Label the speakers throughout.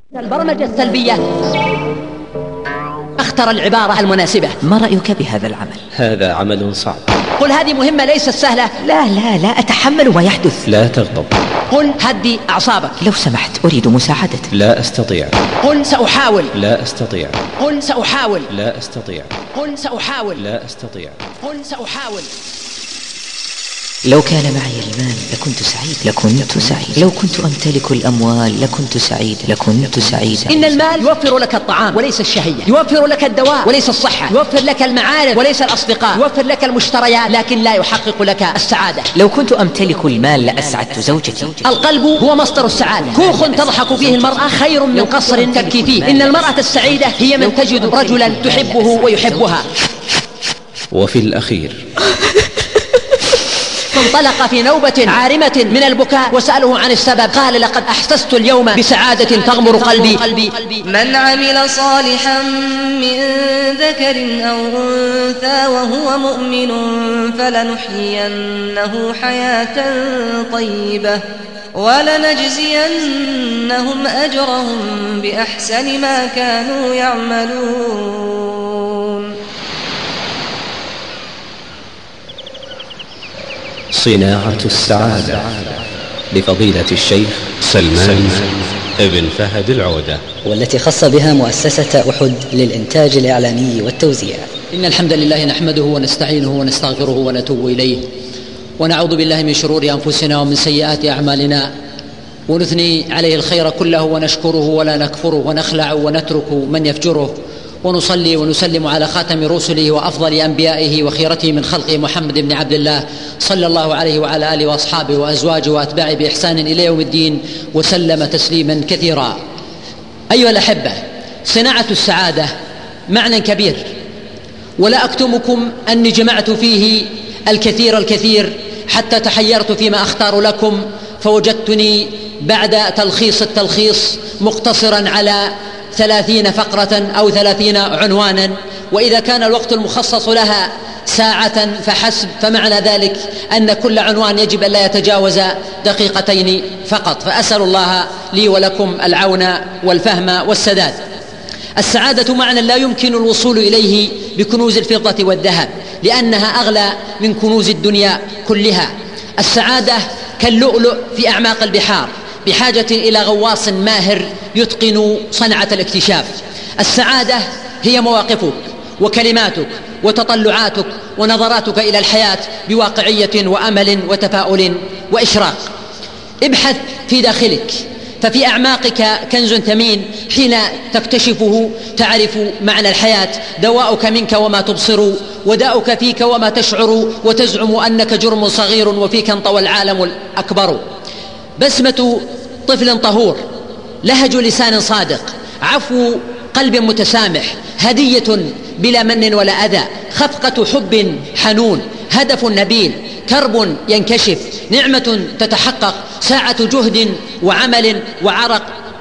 Speaker 1: البرمجة السلبية اختر العبارة المناسبة.
Speaker 2: ما رأيك بهذا العمل؟
Speaker 3: هذا عمل صعب.
Speaker 1: قل هذه مهمة ليست سهلة.
Speaker 2: لا أتحمل ما يحدث.
Speaker 3: لا تغضب.
Speaker 1: قل هدي أعصابك.
Speaker 2: لو سمحت أريد مساعدتك.
Speaker 3: لا أستطيع.
Speaker 1: قل سأحاول.
Speaker 3: لا أستطيع.
Speaker 1: قل سأحاول.
Speaker 3: لا أستطيع.
Speaker 1: قل سأحاول.
Speaker 3: لا أستطيع.
Speaker 1: قل سأحاول.
Speaker 2: لو كان معي المال لكنت سعيد. لو كنت أمتلك الأموال لكنت سعيد.
Speaker 1: إن المال يوفر لك الطعام وليس الشهية، يوفر لك الدواء وليس الصحة، يوفر لك المعارف وليس الأصدقاء، يوفر لك المشتريات لكن لا يحقق لك السعادة.
Speaker 2: لو كنت أمتلك المال لأسعدت زوجتي.
Speaker 1: القلب هو مصدر السعادة. كوخ تضحك فيه المرأة خير من قصر تبكي فيه. إن المرأة السعيدة هي من تجد رجلا تحبه ويحبها.
Speaker 3: وفي الأخير
Speaker 1: انطلق في نوبة عارمة من البكاء وسأله عن السبب، قال لقد أحسست اليوم بسعادة تغمر قلبي.
Speaker 4: من عمل صالحا من ذكر أو أنثى وهو مؤمن فلنحيينه حياة طيبة ولنجزينهم أجرهم بأحسن ما كانوا يعملون.
Speaker 3: صناعة السعادة لفضيلة الشيخ سلمان ابن فهد العودة،
Speaker 5: والتي خص بها مؤسسة أحد للإنتاج الإعلامي والتوزيع.
Speaker 6: إن الحمد لله نحمده ونستعينه ونستغفره ونتوب إليه، ونعوذ بالله من شرور أنفسنا ومن سيئات أعمالنا، ونثني عليه الخير كله ونشكره ولا نكفره، ونخلع ونترك من يفجره، ونصلي ونسلم على خاتم رسله وأفضل أنبيائه وخيرته من خلقه محمد بن عبد الله صلى الله عليه وعلى آله وأصحابه وأزواجه وأتباعه بإحسان إلى يوم الدين، وسلم تسليما كثيرا. أيها الأحبة، صناعة السعادة معنى كبير، ولا أكتمكم أني جمعت فيه الكثير حتى تحيرت فيما أختار لكم، فوجدتني بعد تلخيص التلخيص مقتصرا على 30 فقرة أو 30 عنوانا، وإذا كان الوقت المخصص لها ساعة فحسب، فمعنى ذلك أن كل عنوان يجب أن لا يتجاوز دقيقتين فقط. فأسأل الله لي ولكم العون والفهم والسداد. السعادة معنى لا يمكن الوصول إليه بكنوز الفضة والذهب، لأنها أغلى من كنوز الدنيا كلها. السعادة كاللؤلؤ في أعماق البحار، بحاجة إلى غواص ماهر يتقن صنعة الاكتشاف. السعادة هي مواقفك وكلماتك وتطلعاتك ونظراتك إلى الحياة بواقعية وأمل وتفاؤل وإشراق. ابحث في داخلك، ففي أعماقك كنز ثمين، حين تكتشفه تعرف معنى الحياة. دواؤك منك وما تبصر، وداؤك فيك وما تشعر، وتزعم أنك جرم صغير وفيك انطوى العالم الأكبر. بسمة طفل طهور، لهج لسان صادق، عفو قلب متسامح، هدية بلا من ولا أذى، خفقة حب حنون، هدف نبيل، كرب ينكشف، نعمة تتحقق، ساعة جهد وعمل وعرق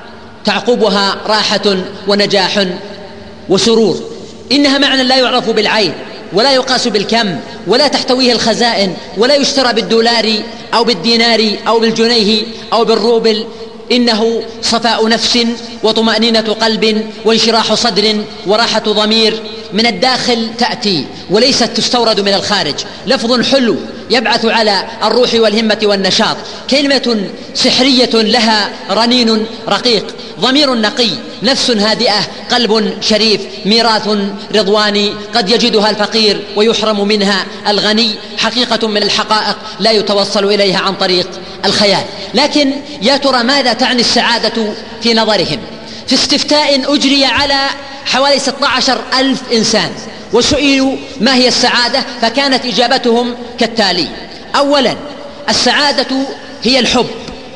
Speaker 6: تعقبها راحة ونجاح وسرور. إنها معنى لا يعرف بالعين ولا يقاس بالكم ولا تحتويه الخزائن، ولا يشترى بالدولار أو بالدينار أو بالجنيه أو بالروبل. إنه صفاء نفس وطمأنينة قلب وانشراح صدر وراحة ضمير، من الداخل تأتي وليست تستورد من الخارج. لفظ حلو يبعث على الروح والهمة والنشاط، كلمة سحرية لها رنين رقيق، ضمير نقي، نفس هادئة، قلب شريف، ميراث رضواني قد يجدها الفقير ويحرم منها الغني، حقيقة من الحقائق لا يتوصل إليها عن طريق الخيال. لكن يا ترى ماذا تعني السعادة في نظرهم؟ في استفتاء أجري على حوالي 16,000 إنسان وسئلوا ما هي السعادة، فكانت إجابتهم كالتالي: أولا، السعادة هي الحب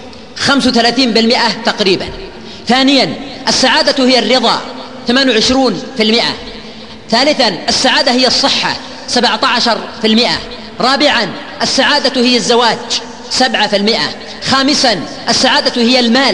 Speaker 6: 35% تقريبا. ثانيا، السعادة هي الرضا 28%. ثالثا، السعادة هي الصحة 17%. رابعا، السعادة هي الزواج 7%. خامسا، السعادة هي المال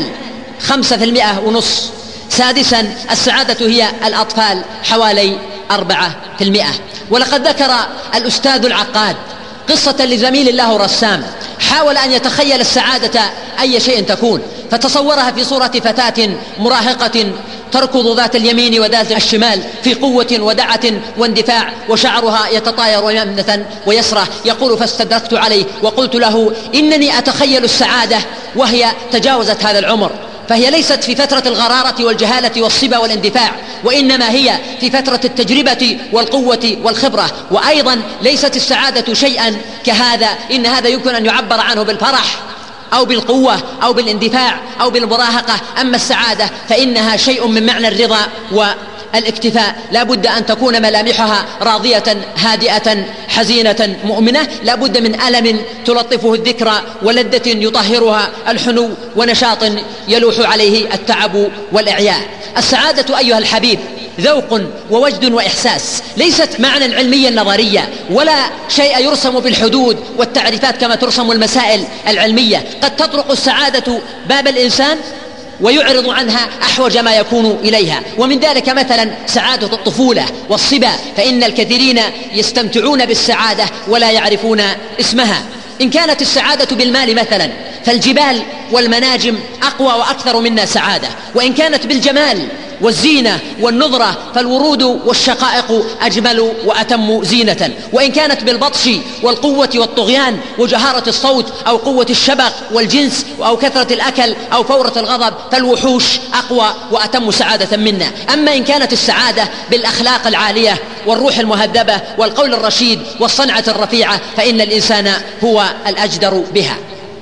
Speaker 6: 5.5%. سادسا، السعادة هي الأطفال حوالي 4%. ولقد ذكر الأستاذ العقاد قصة لزميل له رسام، حاول أن يتخيل السعادة أي شيء تكون، فتصورها في صورة فتاة مراهقة تركض ذات اليمين وذات الشمال في قوة ودعة واندفاع، وشعرها يتطاير يمنة ويسرة. يقول: فاستدركت عليه وقلت له: إنني أتخيل السعادة وهي تجاوزت هذا العمر، فهي ليست في فترة الغرارة والجهالة والصبا والاندفاع، وإنما هي في فترة التجربة والقوة والخبرة. وأيضا ليست السعادة شيئا كهذا، إن هذا يمكن أن يعبر عنه بالفرح أو بالقوة أو بالاندفاع أو بالمراهقة. أما السعادة فإنها شيء من معنى الرضا والاكتفاء. لا بد أن تكون ملامحها راضية هادئة حزينة مؤمنة، لا بد من ألم تلطفه الذكرى، ولذة يطهرها الحنو، ونشاط يلوح عليه التعب والإعياء. السعادة أيها الحبيب ذوق ووجد وإحساس، ليست معنى علميا نظريا، ولا شيء يرسم بالحدود والتعريفات كما ترسم المسائل العلمية. قد تطرق السعادة باب الإنسان ويعرض عنها أحوج ما يكون إليها، ومن ذلك مثلا سعادة الطفولة والصبا، فإن الكثيرين يستمتعون بالسعادة ولا يعرفون اسمها. إن كانت السعادة بالمال مثلا فالجبال والمناجم أقوى وأكثر منا سعادة، وإن كانت بالجمال والزينة والنظرة فالورود والشقائق أجمل وأتم زينة، وإن كانت بالبطش والقوة والطغيان وجهارة الصوت أو قوة الشبق والجنس أو كثرة الأكل أو فورة الغضب فالوحوش أقوى وأتم سعادة منا. أما إن كانت السعادة بالأخلاق العالية والروح المهذبة والقول الرشيد والصنعة الرفيعة فإن الإنسان هو الأجدر بها.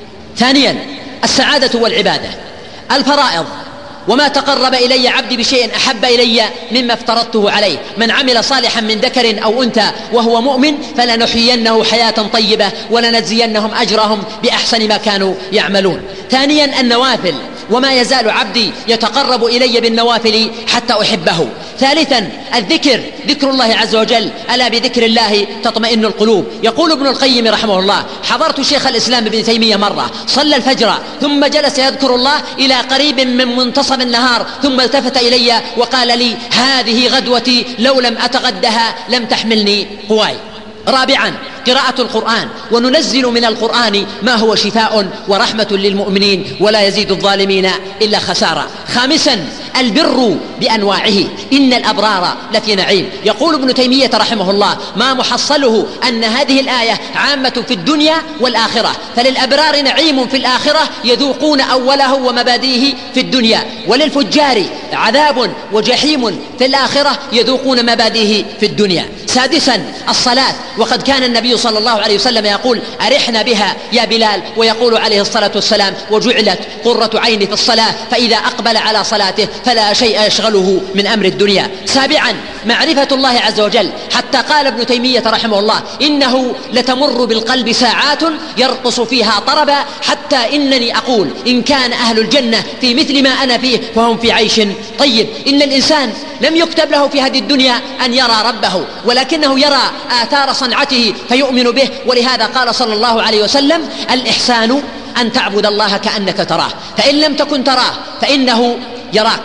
Speaker 6: ثانيا السعادة والعبادة. الفرائض: وما تقرب إلي عبدي بشيء أحب إلي مما افترضته عليه. من عمل صالحا من ذكر أو أنثى وهو مؤمن فلنحيينه حياة طيبة ولنجزينهم أجرهم بأحسن ما كانوا يعملون. ثانيا النوافل: وما يزال عبدي يتقرب إلي بالنوافل حتى أحبه. ثالثا الذكر: ذكر الله عز وجل، ألا بذكر الله تطمئن القلوب. يقول ابن القيم رحمه الله: حضرت شيخ الإسلام ابن تيمية مرة صلى الفجر ثم جلس يذكر الله إلى قريب من منتصف النهار، ثم التفت إلي وقال لي: هذه غدوتي، لو لم أتغدها لم تحملني قواي. رابعا قراءة القرآن: وننزل من القرآن ما هو شفاء ورحمة للمؤمنين ولا يزيد الظالمين إلا خسارة. خامسا البر بأنواعه: إن الأبرار لفي نعيم. يقول ابن تيمية رحمه الله: ما محصله أن هذه الآية عامة في الدنيا والآخرة، فللأبرار نعيم في الآخرة يذوقون أوله ومبادئه في الدنيا، وللفجار عذاب وجحيم في الآخرة يذوقون مبادئه في الدنيا. سادسا الصلاة: وقد كان النبي صلى الله عليه وسلم يقول: أرحنا بها يا بلال، ويقول عليه الصلاة والسلام: وجعلت قرة عيني في الصلاة، فإذا أقبل على صلاته فلا شيء يشغله من أمر الدنيا. سابعا معرفة الله عز وجل، حتى قال ابن تيمية رحمه الله: إنه لتمر بالقلب ساعات يرقص فيها طربا، حتى إنني أقول إن كان أهل الجنة في مثل ما أنا فيه فهم في عيش طيب. إن الإنسان لم يكتب له في هذه الدنيا أن يرى ربه، ولكنه يرى آثار صنعته فيؤمن به. ولهذا قال صلى الله عليه وسلم: الإحسان أن تعبد الله كأنك تراه، فإن لم تكن تراه فإنه يراك.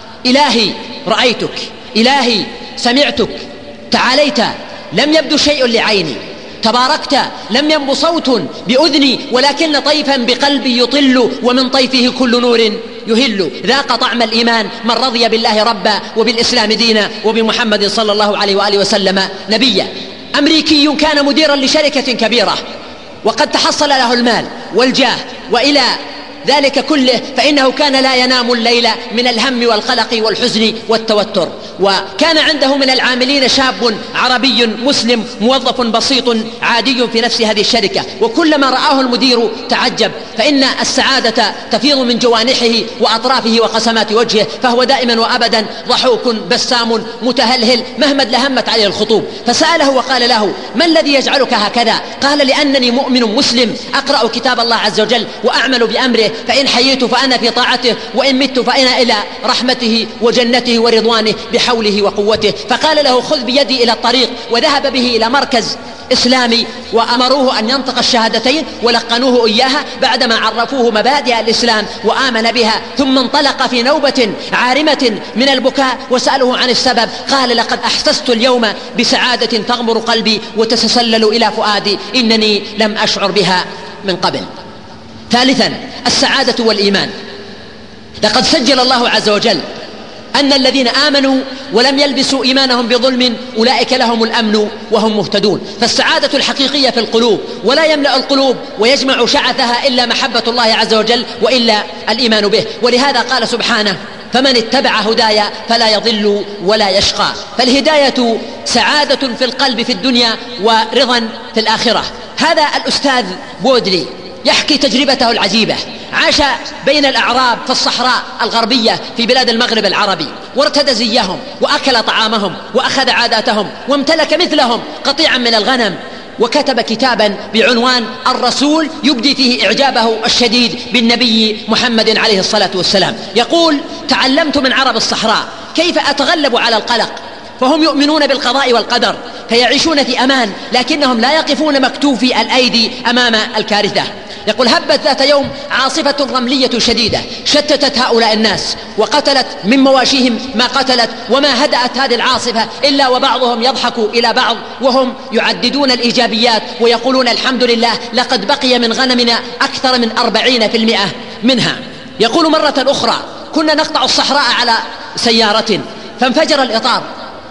Speaker 6: إلهي رأيتك، إلهي سمعتك، تعاليت لم يبدو شيء لعيني، تباركت لم ينب صوت بأذني، ولكن طيفا بقلبي يطل، ومن طيفه كل نور يهل. ذاق طعم الإيمان من رضي بالله ربا وبالإسلام دينا وبمحمد صلى الله عليه وآله وسلم نبيا. أمريكي كان مديرا لشركة كبيرة، وقد تحصل له المال والجاه وإلى ذلك كله، فإنه كان لا ينام الليل من الهم والقلق والحزن والتوتر. وكان عنده من العاملين شاب عربي مسلم موظف بسيط عادي في نفس هذه الشركة، وكلما رآه المدير تعجب، فإن السعادة تفيض من جوانحه وأطرافه وقسمات وجهه، فهو دائما وأبدا ضحوك بسام متهلهل مهما لهمت عليه الخطوب. فسأله وقال له: ما الذي يجعلك هكذا؟ قال: لأنني مؤمن مسلم أقرأ كتاب الله عز وجل وأعمل بأمره، فإن حييت فأنا في طاعته، وإن مت فأنا إلى رحمته وجنته ورضوانه بحوله وقوته. فقال له: خذ بيدي إلى الطريق، وذهب به إلى مركز إسلامي، وأمروه أن ينطق الشهادتين ولقنوه إياها بعدما عرفوه مبادئ الإسلام وآمن بها. ثم انطلق في نوبة عارمة من البكاء، وسأله عن السبب، قال: لقد أحسست اليوم بسعادة تغمر قلبي وتتسلل إلى فؤادي، إنني لم أشعر بها من قبل.
Speaker 1: ثالثا السعادة والإيمان. لقد سجل الله عز وجل أن الذين آمنوا ولم يلبسوا إيمانهم بظلم أولئك لهم الأمن وهم مهتدون. فالسعادة الحقيقية في القلوب، ولا يملأ القلوب ويجمع شعثها إلا محبة الله عز وجل وإلا الإيمان به. ولهذا قال سبحانه: فمن اتبع هداي فلا يضل ولا يشقى. فالهداية سعادة في القلب في الدنيا ورضا في الآخرة. هذا الأستاذ بودلي يحكي تجربته العجيبة. عاش بين الأعراب في الصحراء الغربية في بلاد المغرب العربي، وارتدى زيهم وأكل طعامهم وأخذ عاداتهم وامتلك مثلهم قطيعا من الغنم، وكتب كتابا بعنوان الرسول يبدي فيه إعجابه الشديد بالنبي محمد عليه الصلاة والسلام. يقول: تعلمت من عرب الصحراء كيف أتغلب على القلق، فهم يؤمنون بالقضاء والقدر فيعيشون في أمان، لكنهم لا يقفون مكتوفي الأيدي أمام الكارثة. يقول: هبت ذات يوم عاصفة رملية شديدة شتتت هؤلاء الناس وقتلت من مواشيهم ما قتلت، وما هدأت هذه العاصفة إلا وبعضهم يضحك إلى بعض وهم يعددون الإيجابيات ويقولون: الحمد لله لقد بقي من غنمنا أكثر من 40% منها. يقول: مرة أخرى كنا نقطع الصحراء على سيارة فانفجر الإطار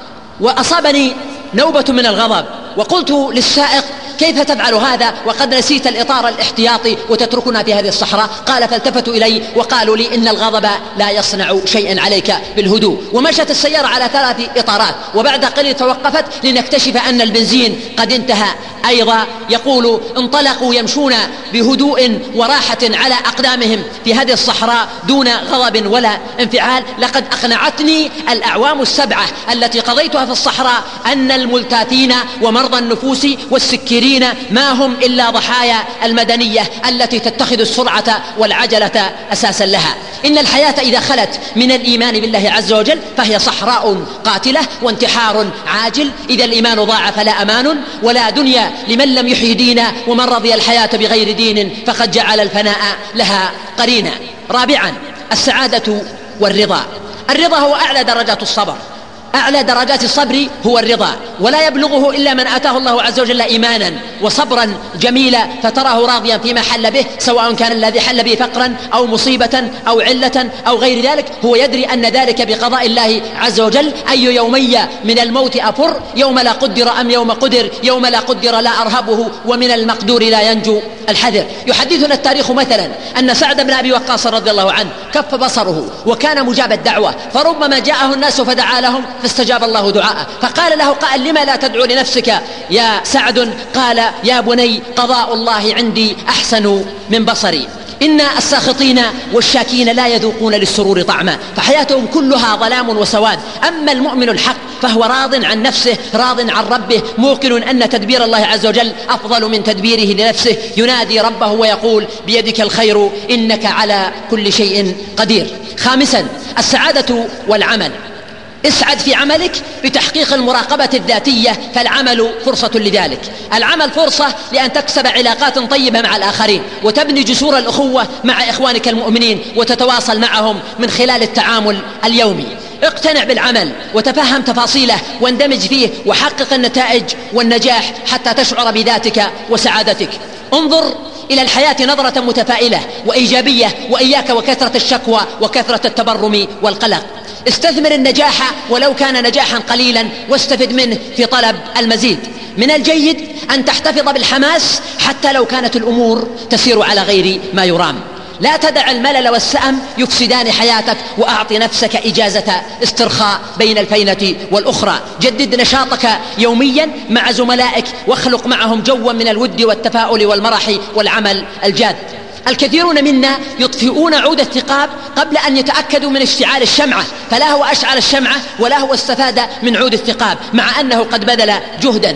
Speaker 1: وأصابني نوبة من الغضب، وقلت للسائق: كيف تفعل هذا وقد نسيت الإطار الاحتياطي وتتركنا في هذه الصحراء؟ قال: فالتفتوا إلي وقالوا لي: إن الغضب لا يصنع شيئا عليك بالهدوء. ومشت السيارة على 3 إطارات، وبعد قليل توقفت لنكتشف أن البنزين قد انتهى أيضا. يقول: انطلقوا يمشون بهدوء وراحة على أقدامهم في هذه الصحراء دون غضب ولا انفعال. لقد أقنعتني الأعوام 7 التي قضيتها في الصحراء أن الملتاثين ومرضى النفوس والسكرين ما هم إلا ضحايا المدنية التي تتخذ السرعة والعجلة أساسا لها. إن الحياة إذا خلت من الإيمان بالله عز وجل فهي صحراء قاتلة وانتحار عاجل. إذا الإيمان ضاع فلا أمان ولا دنيا لمن لم يحيي دينا، ومن رضي الحياة بغير دين فقد جعل الفناء لها قرينا. رابعا السعادة والرضا. الرضا هو أعلى درجات الصبر. أعلى درجات الصبر هو الرضا، ولا يبلغه إلا من آتاه الله عز وجل إيمانا وصبرا جميلا فتراه راضيا فيما حل به، سواء كان الذي حل به فقرا أو مصيبة أو علة أو غير ذلك. هو يدري أن ذلك بقضاء الله عز وجل. أي يومي من الموت أفر، يوم لا قدر أم يوم قدر، يوم لا قدر لا أرهبه، ومن المقدور لا ينجو الحذر. يحدثنا التاريخ مثلا أن سعد بن أبي وقاص رضي الله عنه كف بصره وكان مجاب الدعوة، فربما جاءه الناس فدعا لهم فاستجاب الله دعاءه. فقال له قائل: لما لا تدعو لنفسك يا سعد؟ قال: يا بني قضاء الله عندي أحسن من بصري. إن الساخطين والشاكين لا يذوقون للسرور طعما، فحياتهم كلها ظلام وسواد. أما المؤمن الحق فهو راض عن نفسه راض عن ربه، موقن أن تدبير الله عز وجل أفضل من تدبيره لنفسه، ينادي ربه ويقول: بيدك الخير إنك على كل شيء قدير. خامسا السعادة والعمل. اسعد في عملك بتحقيق المراقبة الذاتية، فالعمل فرصة لذلك. العمل فرصة لأن تكسب علاقات طيبة مع الآخرين، وتبني جسور الأخوة مع إخوانك المؤمنين، وتتواصل معهم من خلال التعامل اليومي. اقتنع بالعمل وتفهم تفاصيله واندمج فيه، وحقق النتائج والنجاح حتى تشعر بذاتك وسعادتك. انظر إلى الحياة نظرة متفائلة وإيجابية، وإياك وكثرة الشكوى وكثرة التبرم والقلق. استثمر النجاح ولو كان نجاحا قليلا، واستفد منه في طلب المزيد. من الجيد أن تحتفظ بالحماس حتى لو كانت الأمور تسير على غير ما يرام. لا تدع الملل والسأم يفسدان حياتك، وأعط نفسك إجازة استرخاء بين الفينة والأخرى. جدد نشاطك يوميا مع زملائك، واخلق معهم جوا من الود والتفاؤل والمرح والعمل الجاد. الكثيرون منا يطفئون عود الثقاب قبل أن يتأكدوا من اشتعال الشمعة، فلا هو أشعل الشمعة ولا هو استفاد من عود الثقاب، مع أنه قد بذل جهدا.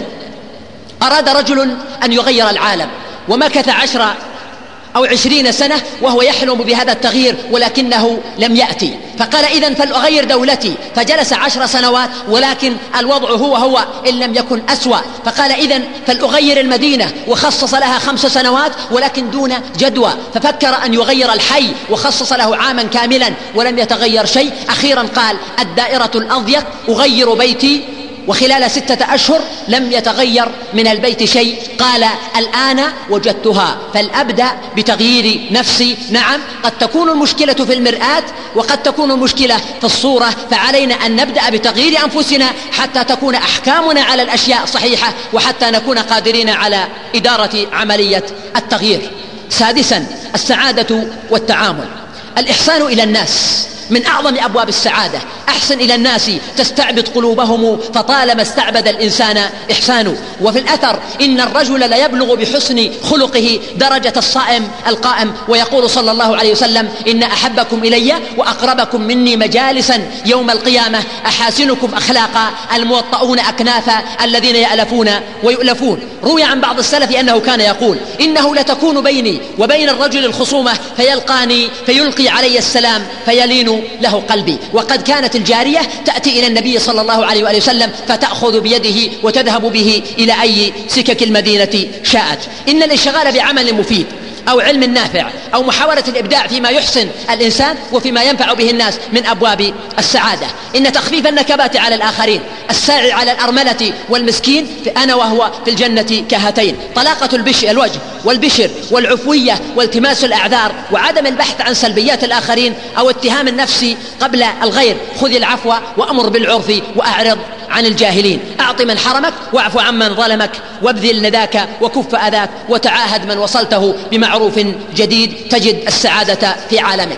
Speaker 1: أراد رجل أن يغير العالم ومكث 10 أو 20 سنة وهو يحلم بهذا التغيير، ولكنه لم يأتي. فقال: إذن فلأغير دولتي. فجلس 10 سنوات ولكن الوضع هو إن لم يكن أسوأ. فقال: إذن فلأغير المدينة، وخصص لها 5 سنوات ولكن دون جدوى. ففكر أن يغير الحي وخصص له عاما كاملا ولم يتغير شيء. أخيرا قال: الدائرة الأضيق، أغير بيتي وخلال 6 أشهر لم يتغير من البيت شيء. قال: الآن وجدتها، فلأبدأ بتغيير نفسي. نعم، قد تكون المشكلة في المرآة وقد تكون المشكلة في الصورة، فعلينا أن نبدأ بتغيير أنفسنا حتى تكون أحكامنا على الأشياء صحيحة، وحتى نكون قادرين على إدارة عملية التغيير. سادسا، السعادة والتعامل. الإحسان إلى الناس من أعظم أبواب السعادة. أحسن إلى الناس تستعبد قلوبهم، فطالما استعبد الإنسان إحسانه. وفي الأثر: إن الرجل ليبلغ بحسن خلقه درجة الصائم القائم. ويقول صلى الله عليه وسلم: إن أحبكم إلي وأقربكم مني مجالسا يوم القيامة أحاسنكم أخلاقا الموطؤون أكنافا الذين يألفون ويؤلفون. روي عن بعض السلف أنه كان يقول: إنه لتكون بيني وبين الرجل الخصومة فيلقاني فيلقي علي السلام فيلين له قلبي. وقد كانت الجارية تأتي إلى النبي صلى الله عليه وآله وسلم فتأخذ بيده وتذهب به إلى أي سكك المدينة شاءت. إن الانشغال بعمل مفيد أو علم نافع أو محاولة الإبداع فيما يحسن الإنسان وفيما ينفع به الناس من أبواب السعادة. إن تخفيف النكبات على الآخرين، الساعي على الأرملة والمسكين، أنا وهو في الجنة كهاتين. طلاقة الوجه والبشر والعفوية والتماس الأعذار وعدم البحث عن سلبيات الآخرين أو اتهام النفس قبل الغير. خذ العفو وأمر بالعرف وأعرض عن الجاهلين. أعط من حرمك واعف عمن ظلمك وابذل نداك وكف أذاك وتعاهد من وصلته بمعروف جديد تجد السعادة في عالمك.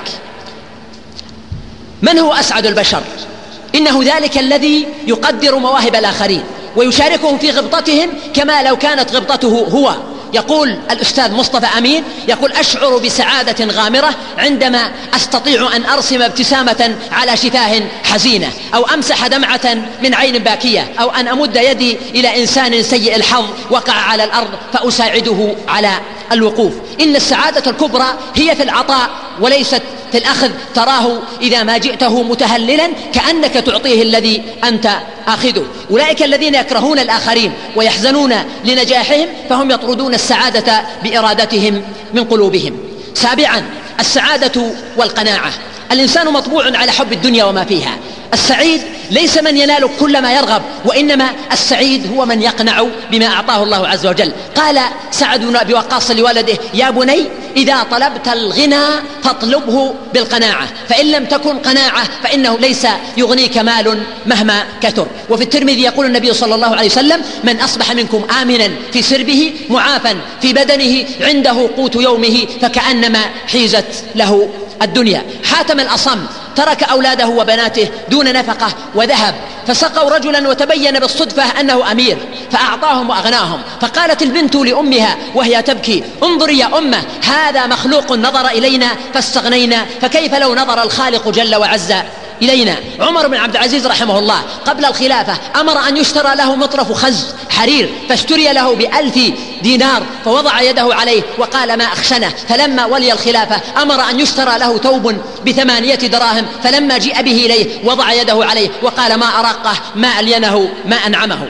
Speaker 1: من هو أسعد البشر؟ إنه ذلك الذي يقدر مواهب الآخرين ويشاركهم في غبطتهم كما لو كانت غبطته هو. يقول الأستاذ مصطفى أمين، يقول: أشعر بسعادة غامرة عندما أستطيع أن أرسم ابتسامة على شفاه حزينة، أو أمسح دمعة من عين باكية، أو أن أمد يدي إلى إنسان سيء الحظ وقع على الأرض فأساعده على الوقوف. إن السعادة الكبرى هي في العطاء وليست في الأخذ. تراه إذا ما جئته متهللا كأنك تعطيه الذي أنت آخذه. أولئك الذين يكرهون الآخرين ويحزنون لنجاحهم فهم يطردون السعادة بإرادتهم من قلوبهم. سابعا، السعادة والقناعة. الإنسان مطبوع على حب الدنيا وما فيها. السعيد ليس من ينال كل ما يرغب، وإنما السعيد هو من يقنع بما أعطاه الله عز وجل. قال سعد بن أبي وقاص لولده: يا بني، إذا طلبت الغنى فاطلبه بالقناعة، فإن لم تكن قناعة فإنه ليس يغنيك مال مهما كثر. وفي الترمذي يقول النبي صلى الله عليه وسلم: من أصبح منكم آمنا في سربه معافا في بدنه عنده قوت يومه فكأنما حيزت له الدنيا. حاتم الأصم ترك أولاده وبناته دون نفقة وذهب، فسقوا رجلا وتبين بالصدفة أنه أمير فأعطاهم وأغناهم. فقالت البنت لأمها وهي تبكي: انظري يا أمه، هذا مخلوق نظر إلينا فاستغنينا، فكيف لو نظر الخالق جل وعز إلينا. عمر بن عبد العزيز رحمه الله قبل الخلافة أمر أن يشترى له مطرف خز حرير، فاشتري له ب1000 دينار، فوضع يده عليه وقال: ما أخشنه. فلما ولي الخلافة أمر أن يشترى له ثوب ب8 دراهم، فلما جيء به إليه وضع يده عليه وقال: ما أرقه، ما ألينه، ما أنعمه.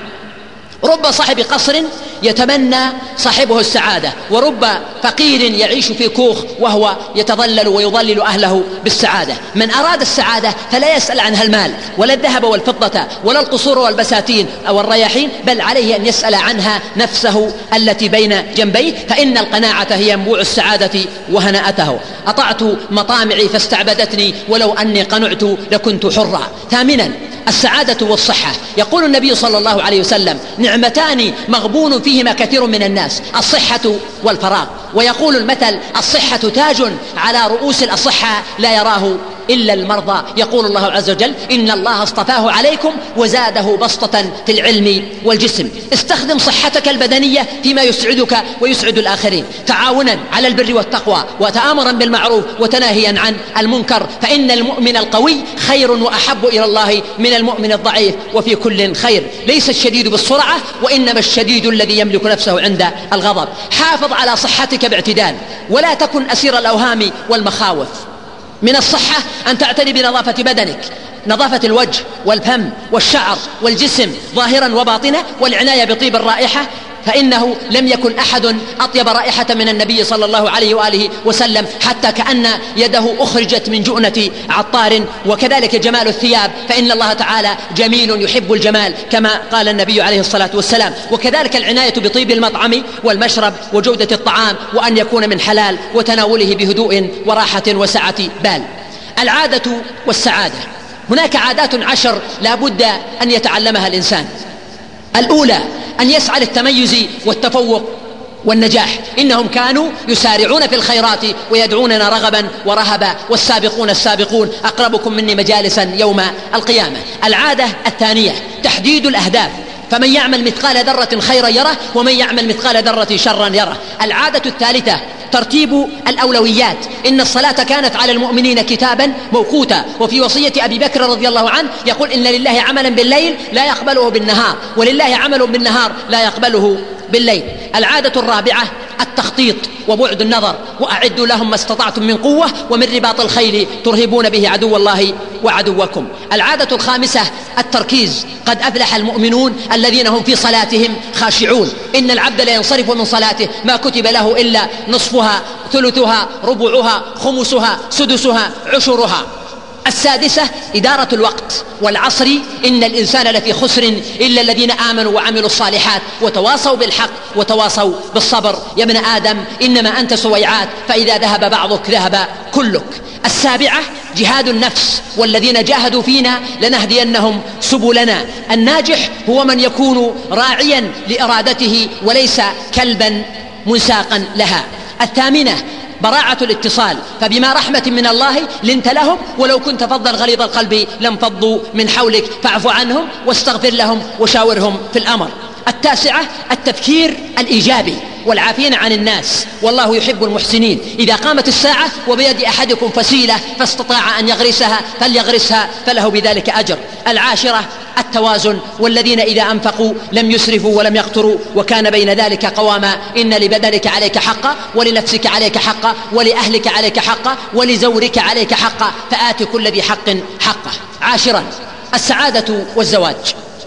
Speaker 1: رب صاحب قصر يتمنى صاحبه السعادة، ورب فقير يعيش في كوخ وهو يتظلل ويظلل أهله بالسعادة. من أراد السعادة فلا يسأل عنها المال ولا الذهب والفضة ولا القصور والبساتين أو الرياحين، بل عليه أن يسأل عنها نفسه التي بين جنبيه، فإن القناعة هي ينبوع السعادة وهناءته. أطعت مطامعي فاستعبدتني ولو أني قنعت لكنت حرا. ثامنا، السعادة والصحة. يقول النبي صلى الله عليه وسلم: نعمتان مغبون فيهما كثير من الناس، الصحة والفراغ. ويقول المثل: الصحة تاج على رؤوس الأصحاء لا يراه إلا المرضى. يقول الله عز وجل: إن الله اصطفاه عليكم وزاده بسطة في العلم والجسم. استخدم صحتك البدنية فيما يسعدك ويسعد الآخرين، تعاونا على البر والتقوى وتآمرا بالمعروف وتناهيا عن المنكر، فإن المؤمن القوي خير وأحب إلى الله من المؤمن الضعيف، وفي كل خير. ليس الشديد بالسرعة، وإنما الشديد الذي يملك نفسه عند الغضب. حافظ على صحتك باعتدال ولا تكن أسير الأوهام والمخاوف. من الصحة أن تعتني بنظافة بدنك، نظافة الوجه والفم والشعر والجسم ظاهرا وباطنا، والعناية بطيب الرائحة فإنه لم يكن أحد أطيب رائحة من النبي صلى الله عليه وآله وسلم، حتى كأن يده أخرجت من جؤنة عطار. وكذلك جمال الثياب، فإن الله تعالى جميل يحب الجمال كما قال النبي عليه الصلاة والسلام. وكذلك العناية بطيب المطعم والمشرب وجودة الطعام، وأن يكون من حلال، وتناوله بهدوء وراحة وسعة بال. العادة والسعادة. هناك عادات 10 لا بد أن يتعلمها الإنسان. الأولى أن يسعى للتميز والتفوق والنجاح. إنهم كانوا يسارعون في الخيرات ويدعوننا رغبا ورهبا، والسابقون السابقون أقربكم مني مجالسا يوم القيامة. العادة الثانية تحديد الأهداف، فمن يعمل مثقال ذرة خيرا يره، ومن يعمل مثقال ذرة شرا يره. العادة الثالثة ترتيب الأولويات. إن الصلاة كانت على المؤمنين كتابا موقوتا. وفي وصية أبي بكر رضي الله عنه يقول: إن لله عملا بالليل لا يقبله بالنهار، ولله عمل بالنهار لا يقبله بالليل. العادة الرابعة التخطيط وبعد النظر. وأعدوا لهم ما استطعتم من قوة ومن رباط الخيل ترهبون به عدو الله وعدوكم. العادة الخامسة التركيز. قد أفلح المؤمنون الذين هم في صلاتهم خاشعون. إن العبد لا ينصرف من صلاته ما كتب له إلا نصفها، ثلثها، ربعها، خمسها، سدسها، عشرها. السادسة إدارة الوقت. والعصر إن الإنسان لفي خسر إلا الذين آمنوا وعملوا الصالحات وتواصوا بالحق وتواصوا بالصبر. يا ابن آدم إنما أنت سويعات، فإذا ذهب بعضك ذهب كلك. السابعة جهاد النفس. والذين جاهدوا فينا لنهدينهم سبلنا. الناجح هو من يكون راعيا لإرادته وليس كلبا منساقا لها. الثامنة براعة الاتصال. فبما رحمة من الله لنت لهم ولو كنت فظا غليظ القلب لانفضوا من حولك فاعف عنهم واستغفر لهم وشاورهم في الأمر. التاسعة التفكير الإيجابي والعافين عن الناس، والله يحب المحسنين. إذا قامت الساعة وبيد أحدكم فسيلة فاستطاع أن يغرسها فليغرسها فله بذلك أجر. العاشرة التوازن. والذين إذا أنفقوا لم يسرفوا ولم يقتروا وكان بين ذلك قواما. إن لبدنك عليك حقا، ولنفسك عليك حقا، ولأهلك عليك حقا، ولزورك عليك حقا، فآت كل ذي حق حقه. عاشرا السعادة والزواج.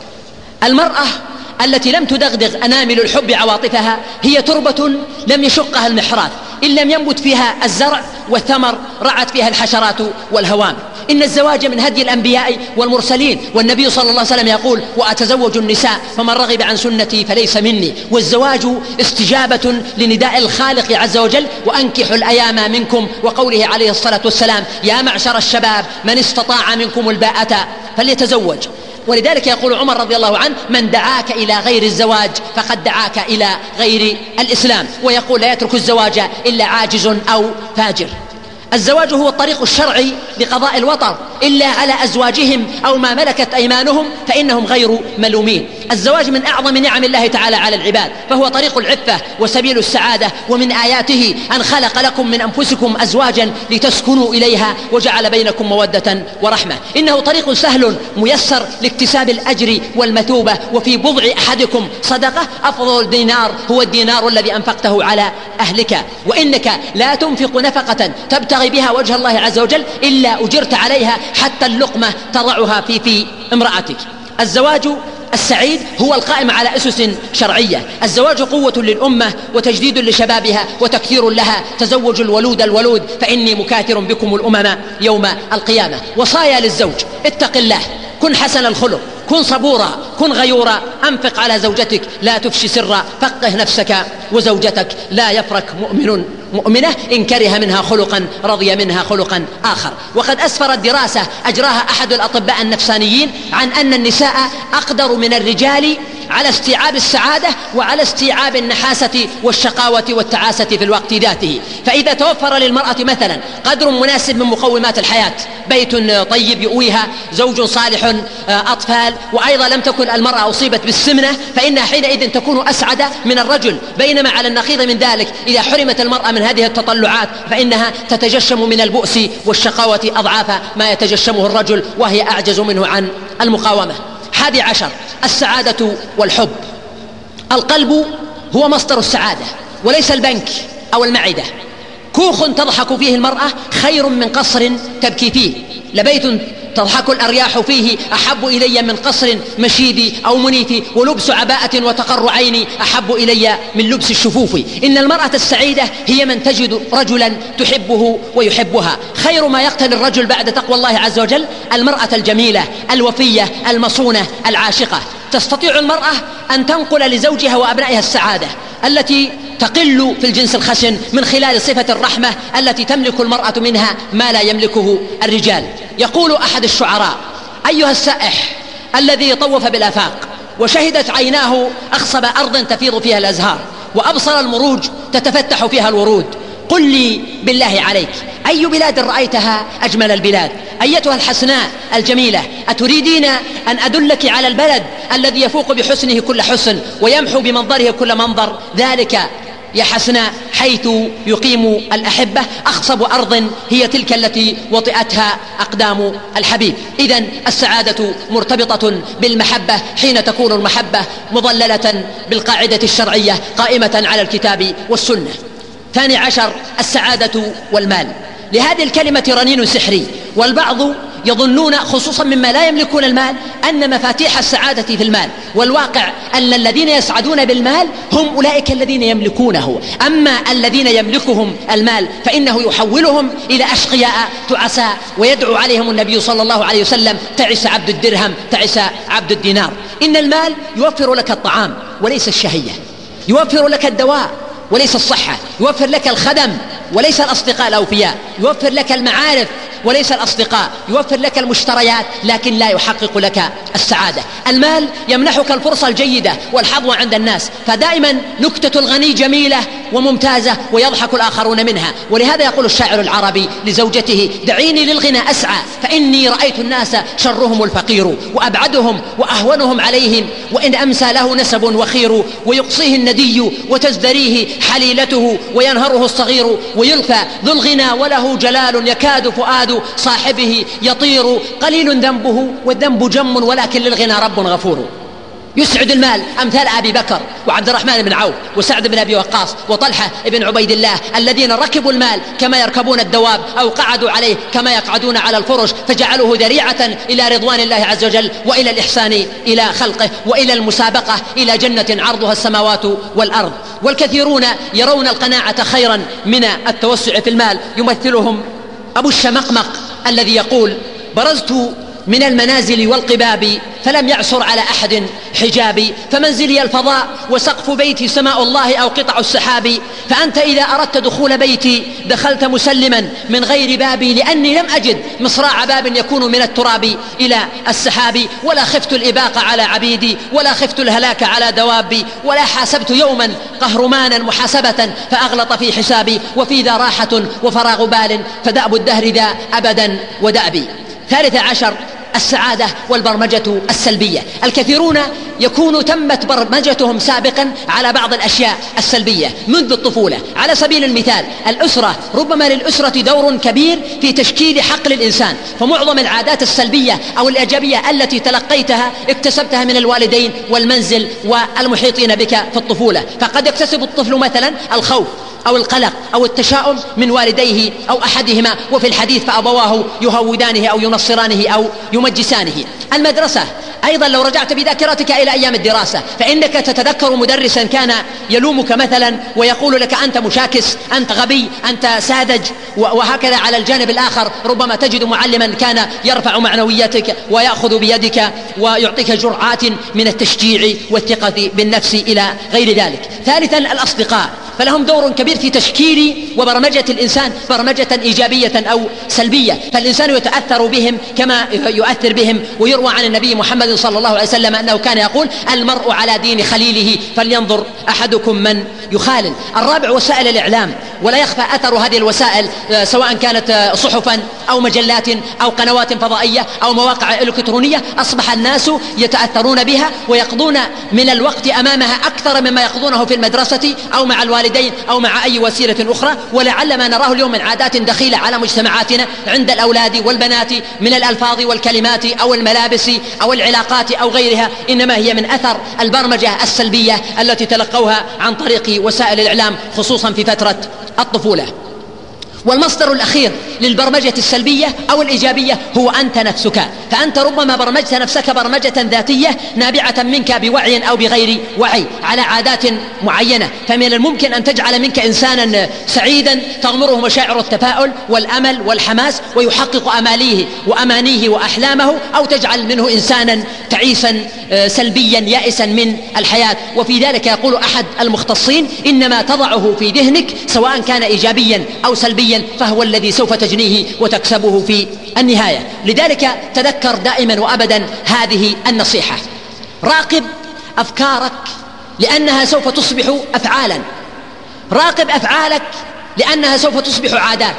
Speaker 1: المرأة التي لم تدغدغ أنامل الحب عواطفها هي تربة لم يشقها المحراث، إن لم ينبت فيها الزرع والثمر رعت فيها الحشرات والهوام. إن الزواج من هدي الأنبياء والمرسلين، والنبي صلى الله عليه وسلم يقول: وأتزوج النساء فمن رغب عن سنتي فليس مني. والزواج استجابة لنداء الخالق عز وجل: وأنكحوا الأيام منكم، وقوله عليه الصلاة والسلام: يا معشر الشباب من استطاع منكم الباءة فليتزوج. ولذلك يقول عمر رضي الله عنه: من دعاك إلى غير الزواج فقد دعاك إلى غير الإسلام. ويقول: لا يترك الزواج إلا عاجز أو فاجر. الزواج هو الطريق الشرعي لقضاء الوطر، إلا على أزواجهم أو ما ملكت أيمانهم فإنهم غير ملومين. الزواج من أعظم نعم الله تعالى على العباد، فهو طريق العفة وسبيل السعادة. ومن آياته أن خلق لكم من أنفسكم أزواجا لتسكنوا إليها وجعل بينكم مودة ورحمة. إنه طريق سهل ميسر لاكتساب الأجر والمثوبة. وفي بضع أحدكم صدقة. أفضل دينار هو الدينار الذي أنفقته على أهلك. وإنك لا تنفق نفقة تبتغي بها وجه الله عز وجل إلا أجرت عليها، حتى اللقمة تضعها في امرأتك. الزواج السعيد هو القائم على أسس شرعية. الزواج قوة للأمة وتجديد لشبابها وتكثير لها. تزوجوا الولود فإني مكاثر بكم الأمم يوم القيامة. وصايا للزوج: اتق الله، كن حسن الخلق، كن صبورا، كن غيورا، أنفق على زوجتك، لا تفشي سرا، فقه نفسك وزوجتك، لا يفرك مؤمن مؤمنة إن كره منها خلقا رضي منها خلقا آخر. وقد أسفرت دراسة أجراها أحد الأطباء النفسانيين عن أن النساء أقدر من الرجال على استيعاب السعادة وعلى استيعاب النحاسة والشقاوة والتعاسة في الوقت ذاته. فإذا توفر للمرأة مثلا قدر مناسب من مقومات الحياة: بيت طيب يؤويها، زوج صالح، أطفال، وأيضا لم تكن المرأة أصيبت بالسمنة، فإنها حينئذ تكون أسعد من الرجل. بينما على النقيض من ذلك إذا حرمت المرأة من هذه التطلعات فإنها تتجشم من البؤس والشقاوة أضعاف ما يتجشمه الرجل، وهي أعجز منه عن المقاومة. 11 السعادة والحب. القلب هو مصدر السعادة وليس البنك أو المعدة. كوخ تضحك فيه المرأة خير من قصر تبكي فيه. لبيت تضحك الأرياح فيه أحب إلي من قصر مشيدي أو منيف، ولبس عباءة وتقر عيني أحب إلي من لبس الشفوف. إن المرأة السعيدة هي من تجد رجلا تحبه ويحبها. خير ما يقتل الرجل بعد تقوى الله عز وجل المرأة الجميلة الوفية المصونة العاشقة. تستطيع المرأة أن تنقل لزوجها وأبنائها السعادة التي تقل في الجنس الخشن من خلال صفة الرحمة التي تملك المرأة منها ما لا يملكه الرجال. يقول أحد الشعراء: أيها السائح الذي طوف بالآفاق وشهدت عيناه أخصب أرض تفيض فيها الأزهار وأبصر المروج تتفتح فيها الورود، قل لي بالله عليك أي بلاد رأيتها أجمل البلاد؟ أيتها الحسناء الجميلة، أتريدين أن أدلك على البلد الذي يفوق بحسنه كل حسن ويمحو بمنظره كل منظر؟ ذلك يا حسناء حيث يقيم الأحبة، أخصب أرض هي تلك التي وطئتها أقدام الحبيب. إذن السعادة مرتبطة بالمحبة حين تكون المحبة مضللة بالقاعدة الشرعية قائمة على الكتاب والسنة. 12 السعادة والمال. لهذه الكلمة رنين سحري، والبعض يظنون خصوصا مما لا يملكون المال أن مفاتيح السعادة في المال، والواقع أن الذين يسعدون بالمال هم أولئك الذين يملكونه. أما الذين يملكهم المال فإنه يحولهم إلى أشقياء تعساء، ويدعو عليهم النبي صلى الله عليه وسلم: تعس عبد الدرهم، تعس عبد الدينار. إن المال يوفر لك الطعام وليس الشهية، يوفر لك الدواء وليس الصحة، يوفر لك الخدم وليس الأصدقاء الأوفياء، يوفر لك المعارف وليس الأصدقاء، يوفر لك المشتريات لكن لا يحقق لك السعادة. المال يمنحك الفرصة الجيدة والحظوة عند الناس، فدائما نكتة الغني جميلة وممتازة ويضحك الآخرون منها. ولهذا يقول الشاعر العربي لزوجته: دعيني للغنى أسعى فإني رأيت الناس شرهم الفقير وأبعدهم وأهونهم عليهم، وإن أمسى له نسب وخير ويقصيه الندي وتزدريه حليلته وينهره الصغير، ويلقى ذو الغنى وله جلال يكاد فؤاد صاحبه يطير، قليل ذنبه والذنب جم ولكن للغنى رب غفور. يسعد المال أمثال أبي بكر وعبد الرحمن بن عوف وسعد بن أبي وقاص وطلحة بن عبيد الله، الذين ركبوا المال كما يركبون الدواب أو قعدوا عليه كما يقعدون على الفرش، فجعلوه ذريعة إلى رضوان الله عز وجل وإلى الإحسان إلى خلقه وإلى المسابقة إلى جنة عرضها السماوات والأرض. والكثيرون يرون القناعة خيرا من التوسع في المال. يمثلهم أبو الشمقمق الذي يقول: برزت من المنازل والقباب فلم يعسر على أحد حجابي، فمنزلي الفضاء وسقف بيتي سماء الله أو قطع السحاب، فأنت إذا أردت دخول بيتي دخلت مسلما من غير بابي، لأني لم أجد مصراع باب يكون من التراب إلى السحاب، ولا خفت الإباق على عبيدي ولا خفت الهلاك على دوابي، ولا حاسبت يوما قهرمانا محاسبة فأغلط في حسابي، وفي ذا راحة وفراغ بال فدأب الدهر ذا أبدا ودأبي. 13 السعادة والبرمجة السلبية. الكثيرون يكون تمت برمجتهم سابقا على بعض الأشياء السلبية منذ الطفولة. على سبيل المثال الأسرة، ربما للأسرة دور كبير في تشكيل حقل الإنسان، فمعظم العادات السلبية أو الإيجابية التي تلقيتها اكتسبتها من الوالدين والمنزل والمحيطين بك في الطفولة. فقد يكتسب الطفل مثلا الخوف أو القلق أو التشاؤم من والديه أو أحدهما، وفي الحديث فأبواه يهودانه أو ينصرانه أو يمجسانه. المدرسة أيضا، لو رجعت بذاكرتك إلى أيام الدراسة فإنك تتذكر مدرسا كان يلومك مثلا ويقول لك: أنت مشاكس، أنت غبي، أنت ساذج، وهكذا. على الجانب الآخر ربما تجد معلما كان يرفع معنوياتك ويأخذ بيدك ويعطيك جرعات من التشجيع والثقة بالنفس إلى غير ذلك. ثالثا الأصدقاء، فلهم دور كبير في تشكيل وبرمجة الإنسان برمجة إيجابية أو سلبية، فالإنسان يتأثر بهم كما يؤثر بهم. ويروى عن النبي محمد صلى الله عليه وسلم أنه كان يقول: المرء على دين خليله فلينظر أحدكم من يخالل. الرابع وسائل الإعلام، ولا يخفى أثر هذه الوسائل سواء كانت صحفا أو مجلات أو قنوات فضائية أو مواقع إلكترونية، أصبح الناس يتأثرون بها ويقضون من الوقت أمامها أكثر مما يقضونه في المدرسة أو مع الوالدين أو مع أي وسيلة أخرى. ولعل ما نراه اليوم من عادات دخيلة على مجتمعاتنا عند الأولاد والبنات من الألفاظ والكلمات أو الملابس أو العلاقات أو غيرها إنما هي من أثر البرمجة السلبية التي تلقوها عن طريق وسائل الإعلام خصوصا في فترة الطفولة. والمصدر الأخير للبرمجة السلبية أو الإيجابية هو أنت نفسك، فأنت ربما برمجت نفسك برمجة ذاتية نابعة منك بوعي أو بغير وعي على عادات معينة، فمن الممكن أن تجعل منك إنسانا سعيدا تغمره مشاعر التفاؤل والأمل والحماس ويحقق أماليه وأمانيه وأحلامه، أو تجعل منه إنسانا تعيسا سلبيا يائسا من الحياة. وفي ذلك يقول أحد المختصين: إنما تضعه في ذهنك سواء كان إيجابيا أو سلبيا فهو الذي سوف تجنيه وتكسبه في النهاية. لذلك تذكر دائما وأبدا هذه النصيحة: راقب أفكارك لأنها سوف تصبح أفعالا، راقب أفعالك لأنها سوف تصبح عادات،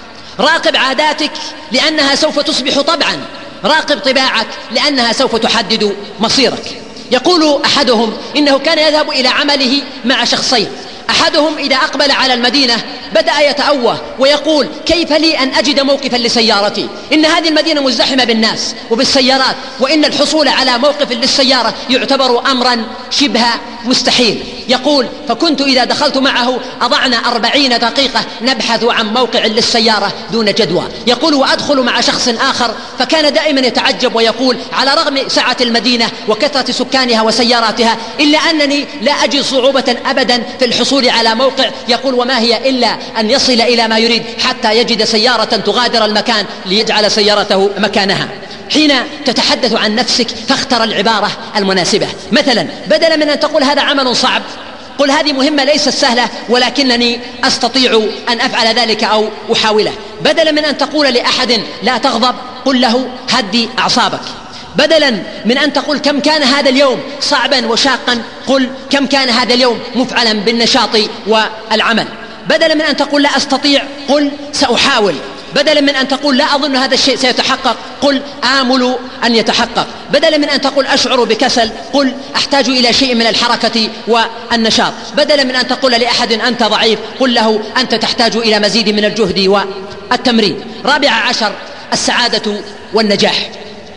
Speaker 1: راقب عاداتك لأنها سوف تصبح طبعا، راقب طباعك لأنها سوف تحدد مصيرك. يقول أحدهم إنه كان يذهب إلى عمله مع شخصين، أحدهم إذا أقبل على المدينة بدأ يتأوه ويقول: كيف لي أن أجد موقفا لسيارتي؟ إن هذه المدينة مزدحمة بالناس وبالسيارات، وإن الحصول على موقف للسيارة يعتبر أمرا شبه مستحيل. يقول: فكنت إذا دخلت معه أضعنا 40 دقيقة نبحث عن موقع للسيارة دون جدوى. يقول: وأدخل مع شخص آخر فكان دائما يتعجب ويقول: على رغم سعة المدينة وكثرة سكانها وسياراتها إلا أنني لا أجد صعوبة أبدا في الحصول على موقع. يقول: وما هي إلا أن يصل إلى ما يريد حتى يجد سيارة تغادر المكان ليجعل سيارته مكانها. حين تتحدث عن نفسك فاختر العبارة المناسبة. مثلا بدلا من أن تقول هذا عمل صعب قل هذه مهمة ليست سهلة ولكنني أستطيع أن أفعل ذلك أو أحاوله. بدلا من أن تقول لأحد لا تغضب قل له هدي أعصابك. بدلا من أن تقول كم كان هذا اليوم صعبا وشاقا قل كم كان هذا اليوم مفعلا بالنشاط والعمل. بدلا من أن تقول لا أستطيع قل سأحاول. بدلا من أن تقول لا أظن هذا الشيء سيتحقق قل آمل أن يتحقق. بدلا من أن تقول أشعر بكسل قل أحتاج إلى شيء من الحركة والنشاط. بدلا من أن تقول لأحد أنت ضعيف قل له أنت تحتاج إلى مزيد من الجهد والتمرين. 14 السعادة والنجاح.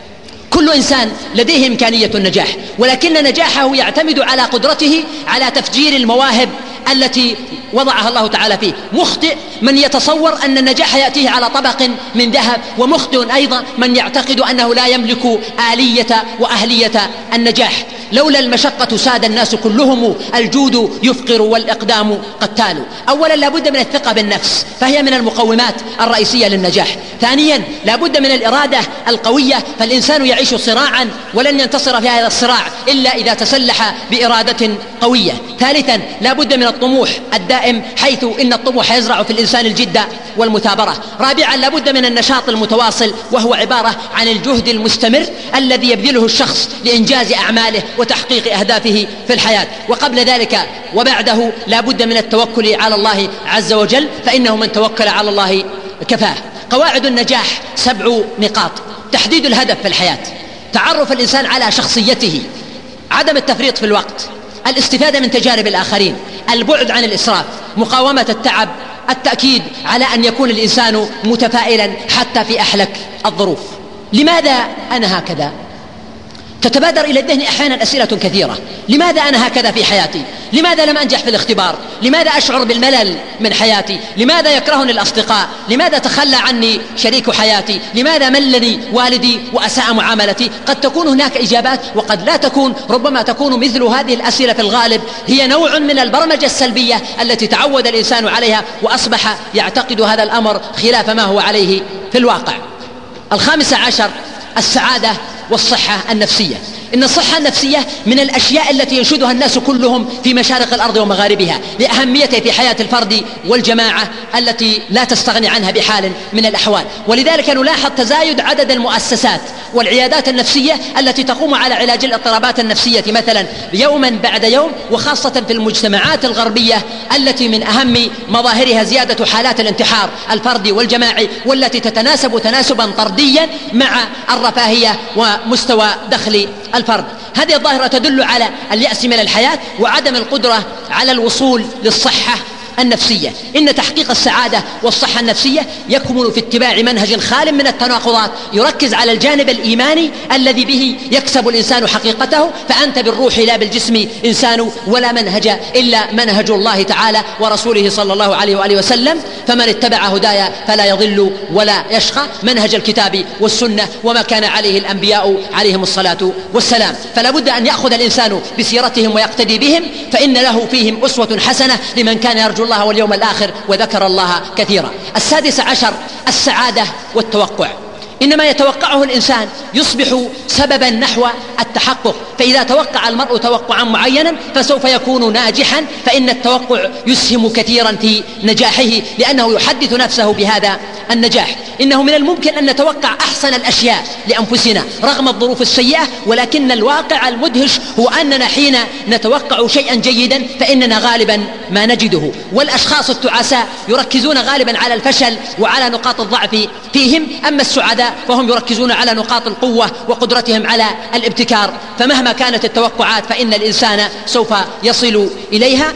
Speaker 1: كل إنسان لديه إمكانية النجاح، ولكن نجاحه يعتمد على قدرته على تفجير المواهب التي وضعها الله تعالى فيه. مخطئ من يتصور أن النجاح يأتيه على طبق من ذهب، ومخطئ أيضا من يعتقد أنه لا يملك آلية وأهلية النجاح. لولا المشقة ساد الناس كلهم، الجود يفقر والإقدام قتال. أولا لابد من الثقة بالنفس فهي من المقومات الرئيسية للنجاح. ثانيا لابد من الإرادة القوية، فالإنسان يعيش صراعا ولن ينتصر في هذا الصراع إلا إذا تسلح بإرادة قوية. ثالثا لابد من الطموح الدائم، حيث إن الطموح يزرع في الإنسان الجد والمثابرة. رابعا لابد من النشاط المتواصل، وهو عبارة عن الجهد المستمر الذي يبذله الشخص لإنجاز أعماله وتحقيق أهدافه في الحياة. وقبل ذلك وبعده لابد من التوكل على الله عز وجل، فإنه من توكل على الله كفاه. قواعد النجاح 7 نقاط: تحديد الهدف في الحياة، تعرف الإنسان على شخصيته، عدم التفريط في الوقت، الاستفادة من تجارب الآخرين، البعد عن الإسراف، مقاومة التعب، التأكيد على أن يكون الإنسان متفائلا حتى في أحلك الظروف. لماذا أنا هكذا؟ تتبادر إلى الذهن أحيانا أسئلة كثيرة: لماذا أنا هكذا في حياتي؟ لماذا لم أنجح في الاختبار؟ لماذا أشعر بالملل من حياتي؟ لماذا يكرهني الأصدقاء؟ لماذا تخلى عني شريك حياتي؟ لماذا ملني والدي وأساء معاملتي؟ قد تكون هناك إجابات وقد لا تكون. ربما تكون مثل هذه الأسئلة في الغالب هي نوع من البرمجة السلبية التي تعود الإنسان عليها وأصبح يعتقد هذا الأمر خلاف ما هو عليه في الواقع. 15 السعادة والصحة النفسية. إن الصحة النفسية من الأشياء التي ينشدها الناس كلهم في مشارق الأرض ومغاربها لأهميتها في حياة الفرد والجماعة التي لا تستغني عنها بحال من الأحوال. ولذلك نلاحظ تزايد عدد المؤسسات والعيادات النفسية التي تقوم على علاج الاضطرابات النفسية مثلا يوما بعد يوم، وخاصة في المجتمعات الغربية التي من أهم مظاهرها زيادة حالات الانتحار الفردي والجماعي، والتي تتناسب تناسبا طرديا مع الرفاهية ومستوى دخل الفرد. هذه الظاهرة تدل على اليأس من الحياة وعدم القدرة على الوصول للصحة النفسية. إن تحقيق السعادة والصحة النفسية يكمن في اتباع منهج خال من التناقضات، يركز على الجانب الإيماني الذي به يكسب الإنسان حقيقته. فأنت بالروح لا بالجسم إنسان، ولا منهج إلا منهج الله تعالى ورسوله صلى الله عليه وآله وسلم. فمن اتبع هدايا فلا يضل ولا يشقى، منهج الكتاب والسنة وما كان عليه الأنبياء عليهم الصلاة والسلام. فلا بد أن يأخذ الإنسان بسيرتهم ويقتدي بهم، فإن له فيهم أسوة حسنة لمن كان يرجو الله واليوم الآخر وذكر الله كثيرا. 16 السعادة والتوقع. إنما يتوقعه الإنسان يصبح سببا نحو التحقق، فإذا توقع المرء توقعا معينا فسوف يكون ناجحا، فإن التوقع يسهم كثيرا في نجاحه لأنه يحدث نفسه بهذا النجاح. إنه من الممكن أن نتوقع أحسن الأشياء لأنفسنا رغم الظروف السيئة، ولكن الواقع المدهش هو أننا حين نتوقع شيئا جيدا فإننا غالبا ما نجده. والأشخاص التعساء يركزون غالبا على الفشل وعلى نقاط الضعف فيهم، أما السعداء فهم يركزون على نقاط القوة وقدرتهم على الابتكار. فمهما كانت التوقعات فإن الإنسان سوف يصل إليها.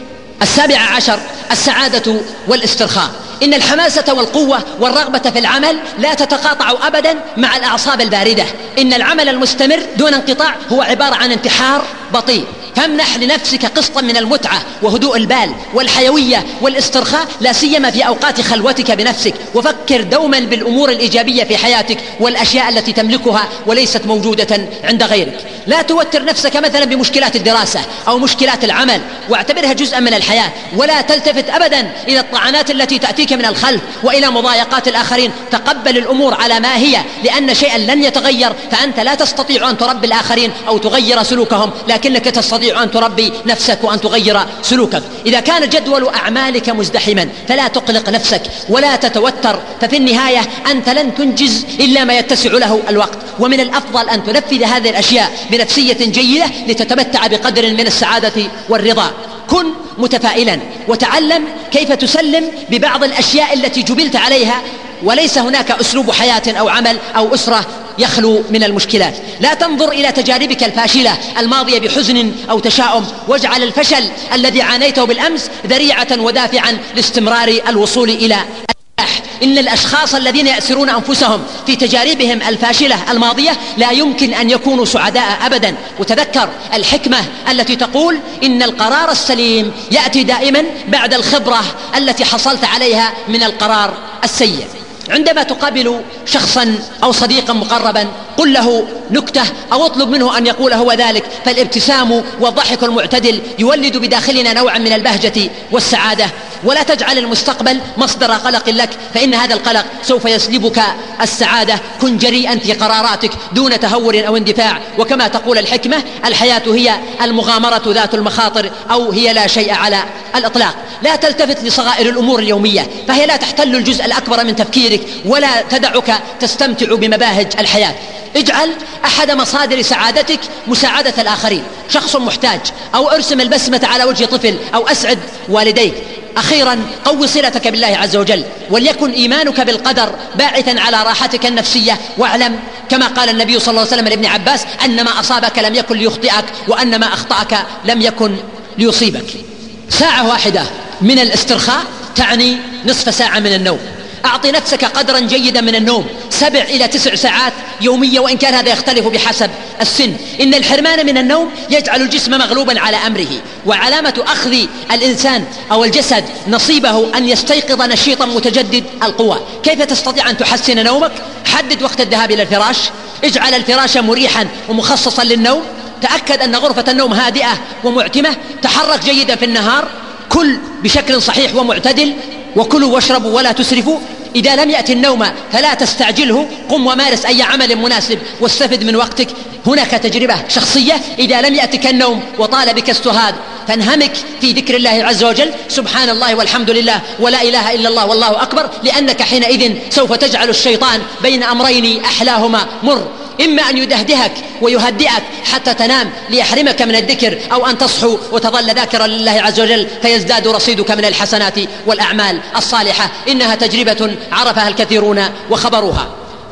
Speaker 1: 17 السعادة والاسترخاء. إن الحماسة والقوة والرغبة في العمل لا تتقاطع أبدا مع الأعصاب الباردة. إن العمل المستمر دون انقطاع هو عبارة عن انتحار بطيء. فامنح لنفسك قسطا من المتعة وهدوء البال والحيوية والاسترخاء، لا سيما في أوقات خلوتك بنفسك، وفكر دوما بالأمور الإيجابية في حياتك والأشياء التي تملكها وليست موجودة عند غيرك. لا توتر نفسك مثلا بمشكلات الدراسة أو مشكلات العمل، واعتبرها جزءا من الحياة، ولا تلتفت أبدا إلى الطعنات التي تأتيك من الخلف وإلى مضايقات الآخرين. تقبل الأمور على ما هي، لأن شيئا لن يتغير، فأنت لا تستطيع أن تربي الآخرين أو تغير سلوكهم، لكنك تستطيع أن تربي نفسك وأن تغير سلوكك. إذا كان جدول أعمالك مزدحما فلا تقلق نفسك ولا تتوتر، ففي النهاية أنت لن تنجز إلا ما يتسع له الوقت. ومن الأفضل أن تنفذ هذه الأشياء بنفسية جيدة لتتمتع بقدر من السعادة والرضا. كن متفائلا وتعلم كيف تسلم ببعض الأشياء التي جبلت عليها، وليس هناك أسلوب حياة أو عمل أو أسرة يخلو من المشكلات. لا تنظر إلى تجاربك الفاشلة الماضية بحزن أو تشاؤم، واجعل الفشل الذي عانيته بالأمس ذريعة ودافعا لاستمرار الوصول إلى النجاح. إن الأشخاص الذين يأسرون أنفسهم في تجاربهم الفاشلة الماضية لا يمكن أن يكونوا سعداء أبدا. وتذكر الحكمة التي تقول إن القرار السليم يأتي دائما بعد الخبرة التي حصلت عليها من القرار السيء. عندما تقابل شخصا أو صديقا مقربا قل له نكتة أو اطلب منه أن يقول هو ذلك، فالابتسام والضحك المعتدل يولد بداخلنا نوعا من البهجة والسعادة. ولا تجعل المستقبل مصدر قلق لك، فإن هذا القلق سوف يسلبك السعادة. كن جريئا في قراراتك دون تهور أو اندفاع، وكما تقول الحكمة الحياة هي المغامرة ذات المخاطر، أو هي لا شيء على الإطلاق. لا تلتفت لصغائر الأمور اليومية، فهي لا تحتل الجزء الأكبر من تفكيرك ولا تدعك تستمتع بمباهج الحياة. اجعل أحد مصادر سعادتك مساعدة الآخرين، شخص محتاج، أو ارسم البسمة على وجه طفل، أو أسعد والديك. أخيرا قو صلتك بالله عز وجل، وليكن إيمانك بالقدر باعثا على راحتك النفسية. واعلم كما قال النبي صلى الله عليه وسلم لابن عباس أن ما أصابك لم يكن ليخطئك، وأن ما أخطأك لم يكن ليصيبك. ساعة واحدة من الاسترخاء تعني نصف ساعة من النوم. أعطي نفسك قدرا جيدا من النوم 7 إلى 9 ساعات يوميا، وإن كان هذا يختلف بحسب السن. إن الحرمان من النوم يجعل الجسم مغلوبا على أمره، وعلامة أخذ الإنسان أو الجسد نصيبه أن يستيقظ نشيطا متجدد القوة. كيف تستطيع أن تحسن نومك؟ حدد وقت الذهاب إلى الفراش، اجعل الفراش مريحا ومخصصا للنوم، تأكد أن غرفة النوم هادئة ومعتمة، تحرك جيدا في النهار، كل بشكل صحيح ومعتدل، وكلوا واشربوا ولا تسرفوا. إذا لم يأتي النوم فلا تستعجله، قم ومارس أي عمل مناسب واستفد من وقتك. هناك تجربة شخصية، إذا لم يأتك النوم وطال بك السهاد فانهمك في ذكر الله عز وجل، سبحان الله والحمد لله ولا إله إلا الله والله أكبر، لأنك حينئذ سوف تجعل الشيطان بين أمرين أحلاهما مر، إما أن يدهدهك ويهدئك حتى تنام ليحرمك من الذكر، أو أن تصحو وتظل ذاكرا لله عز وجل فيزداد رصيدك من الحسنات والأعمال الصالحة. إنها تجربة عرفها الكثيرون وخبروها.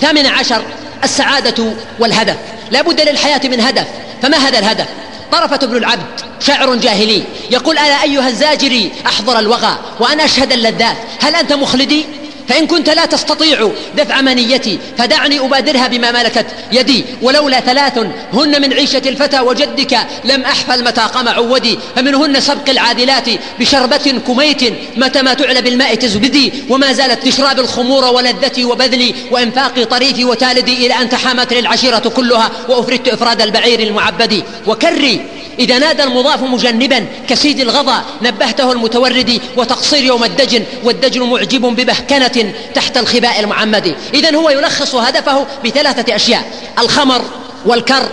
Speaker 1: 18 السعادة والهدف. لا بد للحياة من هدف. فما هذا الهدف؟ طرفة بن العبد شاعر جاهلي يقول: ألا أيها الزاجري أحضر الوغى وأن أشهد اللذات، هل أنت مخلدي؟ فإن كنت لا تستطيع دفع منيتي فدعني أبادرها بما ملكت يدي، ولولا ثلاث هن من عيشة الفتى وجدك لم أحفل متى قمع ودي، فمنهن سبق العادلات بشربة كميت متى ما تعلى بالماء تزبدي، وما زالت تشراب الخمور ولذتي وبذلي وإنفاقي طريفي وتالدي، إلى أن تحامت العشيرة كلها وأفردت إفراد البعير المعبد. وكري إذا نادى المضاف مجنبا كسيد الغضا نبهته المتورد، وتقصير يوم الدجن والدجن معجب ببهكنة تحت الخباء المعمد. إذن هو يلخص هدفه بثلاثة أشياء: الخمر والكر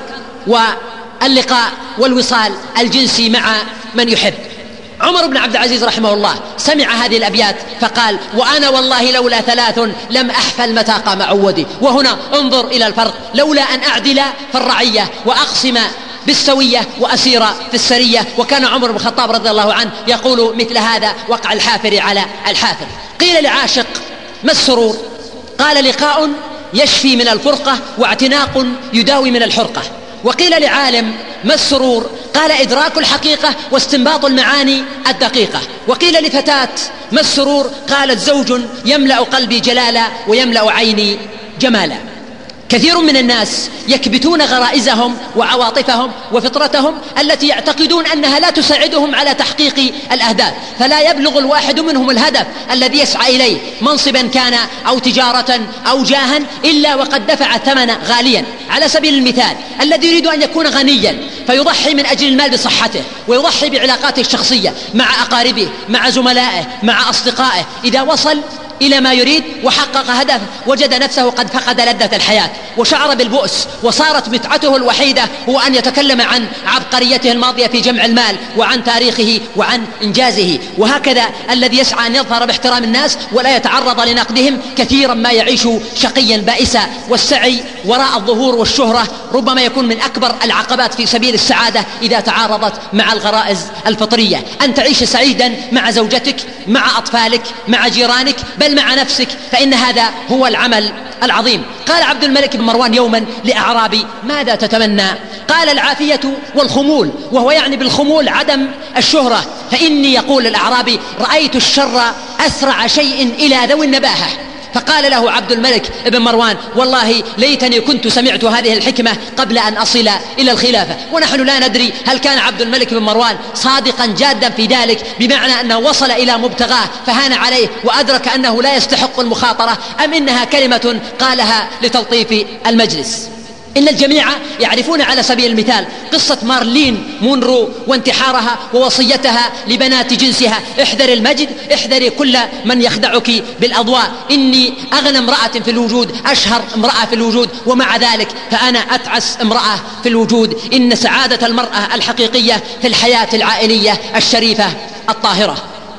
Speaker 1: واللقاء والوصال الجنسي مع من يحب. عمر بن عبد العزيز رحمه الله سمع هذه الأبيات فقال: وأنا والله لولا ثلاث لم أحفل متى قام عودي. وهنا انظر إلى الفرق: لولا أن أعدل في الرعية وأقسم بالسوية وأسير في السرية. وكان عمر بن الخطاب رضي الله عنه يقول مثل هذا: وقع الحافر على الحافر. قيل لعاشق: ما السرور؟ قال: لقاء يشفي من الفرقة واعتناق يداوي من الحرقة. وقيل لعالم: ما السرور؟ قال: إدراك الحقيقة واستنباط المعاني الدقيقة. وقيل لفتاة: ما السرور؟ قالت: زوج يملأ قلبي جلالا ويملأ عيني جمالا. كثير من الناس يكبتون غرائزهم وعواطفهم وفطرتهم التي يعتقدون أنها لا تساعدهم على تحقيق الأهداف، فلا يبلغ الواحد منهم الهدف الذي يسعى إليه، منصبا كان أو تجارة أو جاها، إلا وقد دفع الثمن غاليا. على سبيل المثال: الذي يريد أن يكون غنيا فيضحي من أجل المال بصحته، ويضحي بعلاقاته الشخصية مع أقاربه مع زملائه مع أصدقائه. إذا وصل إلى ما يريد وحقق هدف وجد نفسه قد فقد لذة الحياة وشعر بالبؤس، وصارت متعته الوحيدة هو أن يتكلم عن عبقريته الماضية في جمع المال وعن تاريخه وعن إنجازه. وهكذا الذي يسعى أن يظهر باحترام الناس ولا يتعرض لنقدهم كثيرا ما يعيش شقيا بائسا. والسعي وراء الظهور والشهرة ربما يكون من أكبر العقبات في سبيل السعادة إذا تعارضت مع الغرائز الفطرية. أن تعيش سعيدا مع زوجتك مع أطفالك مع جيرانك بل مع نفسك، فإن هذا هو العمل العظيم. قال عبد الملك بن مروان يوما لأعرابي: ماذا تتمنى؟ قال: العافية والخمول، وهو يعني بالخمول عدم الشهرة. فإني، يقول الأعرابي، رأيت الشر أسرع شيء إلى ذوي النباهة. فقال له عبد الملك بن مروان: والله ليتني كنت سمعت هذه الحكمة قبل أن أصل إلى الخلافة. ونحن لا ندري هل كان عبد الملك بن مروان صادقا جادا في ذلك، بمعنى أنه وصل إلى مبتغاه فهان عليه وأدرك أنه لا يستحق المخاطرة، أم إنها كلمة قالها لتلطيف المجلس. إن الجميع يعرفون على سبيل المثال قصة مارلين مونرو وانتحارها ووصيتها لبنات جنسها: احذري المجد، احذري كل من يخدعك بالأضواء، إني أغنى امرأة في الوجود، أشهر امرأة في الوجود، ومع ذلك فأنا أتعس امرأة في الوجود. إن سعادة المرأة الحقيقية في الحياة العائلية الشريفة الطاهرة.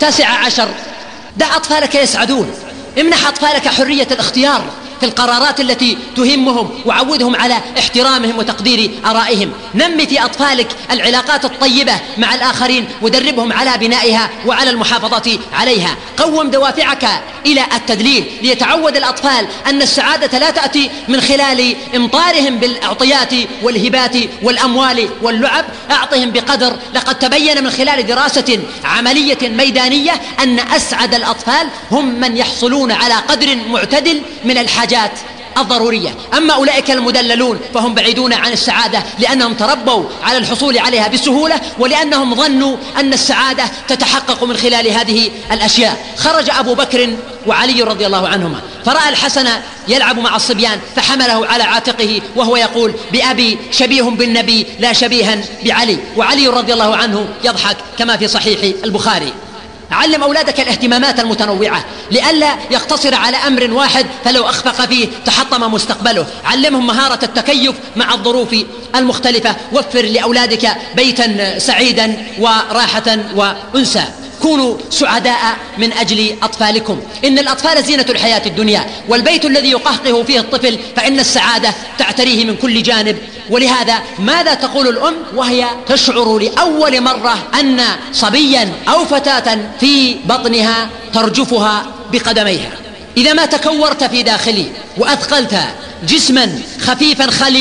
Speaker 1: 19: دع أطفالك يسعدون، امنح أطفالك حرية الاختيار في القرارات التي تهمهم، وعودهم على احترامهم وتقدير آرائهم. نمي في أطفالك العلاقات الطيبة مع الآخرين ودربهم على بنائها وعلى المحافظة عليها. قوم دوافعك إلى التدليل ليتعود الأطفال أن السعادة لا تأتي من خلال إمطارهم بالأعطيات والهبات والأموال واللعب. أعطهم بقدر. لقد تبين من خلال دراسة عملية ميدانية أن أسعد الأطفال هم من يحصلون على قدر معتدل من الحاجات الضرورية. أما أولئك المدللون فهم بعيدون عن السعادة، لأنهم تربوا على الحصول عليها بسهولة، ولأنهم ظنوا أن السعادة تتحقق من خلال هذه الأشياء. خرج أبو بكر وعلي رضي الله عنهما فرأى الحسن يلعب مع الصبيان فحمله على عاتقه وهو يقول: بأبي شبيه بالنبي لا شبيها بعلي. وعلي رضي الله عنه يضحك كما في صحيح البخاري. علم أولادك الاهتمامات المتنوعة لئلا يقتصر على أمر واحد، فلو أخفق فيه تحطم مستقبله. علمهم مهارة التكيف مع الظروف المختلفة. وفر لأولادك بيتا سعيدا وراحة وأنسا. كونوا سعداء من أجل أطفالكم. إن الأطفال زينة الحياة الدنيا، والبيت الذي يقهقه فيه الطفل فإن السعادة تعتريه من كل جانب. ولهذا ماذا تقول الأم وهي تشعر لأول مرة أن صبيا أو فتاة في بطنها ترجفها بقدميها؟ إذا ما تكورت في داخلي وأثقلت جسما خفيفا خلي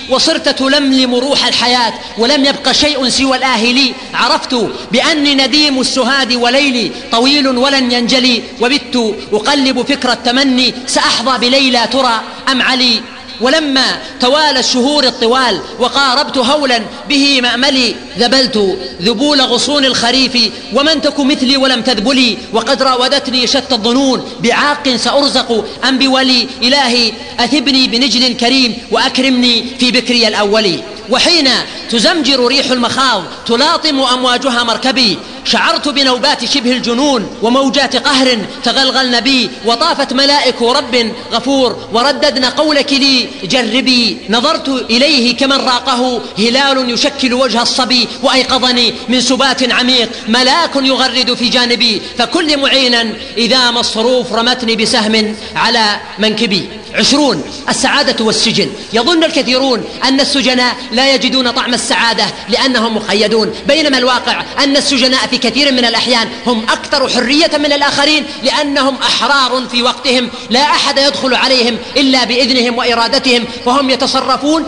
Speaker 1: وصرت تلملم روح الحياة ولم يبق شيء سوى الآهلي. عرفت بأني نديم السهاد وليلي طويل ولن ينجلي، وبت أقلب فكر التمني سأحظى بليلى ترى أم علي. ولما توالى الشهور الطوال وقاربت هولا به مأملي، ذبلت ذبول غصون الخريف ومن تك مثلي ولم تذبلي. وقد راودتني شتى الظنون بعاق سأرزق أم بولي. إلهي أثبني بنجل كريم وأكرمني في بكري الأولي. وحين تزمجر ريح المخاض تلاطم أمواجها مركبي، شعرت بنوبات شبه الجنون وموجات قهر تغلغلن بي. وطافت ملائك رب غفور ورددن قولك لي جربي. نظرت إليه كمن راقه هلال يشكل وجه الصبي، وأيقظني من سبات عميق ملاك يغرد في جانبي. فكل معينا إذا مصروف رمتني بسهم على منكبي. 20 السعادة والسجن. يظن الكثيرون أن السجناء لا يجدون طعم السعادة لأنهم مقيدون، بينما الواقع أن السجناء في كثير من الأحيان هم أكثر حرية من الآخرين لأنهم أحرار في وقتهم، لا أحد يدخل عليهم إلا بإذنهم وإرادتهم، فهم يتصرفون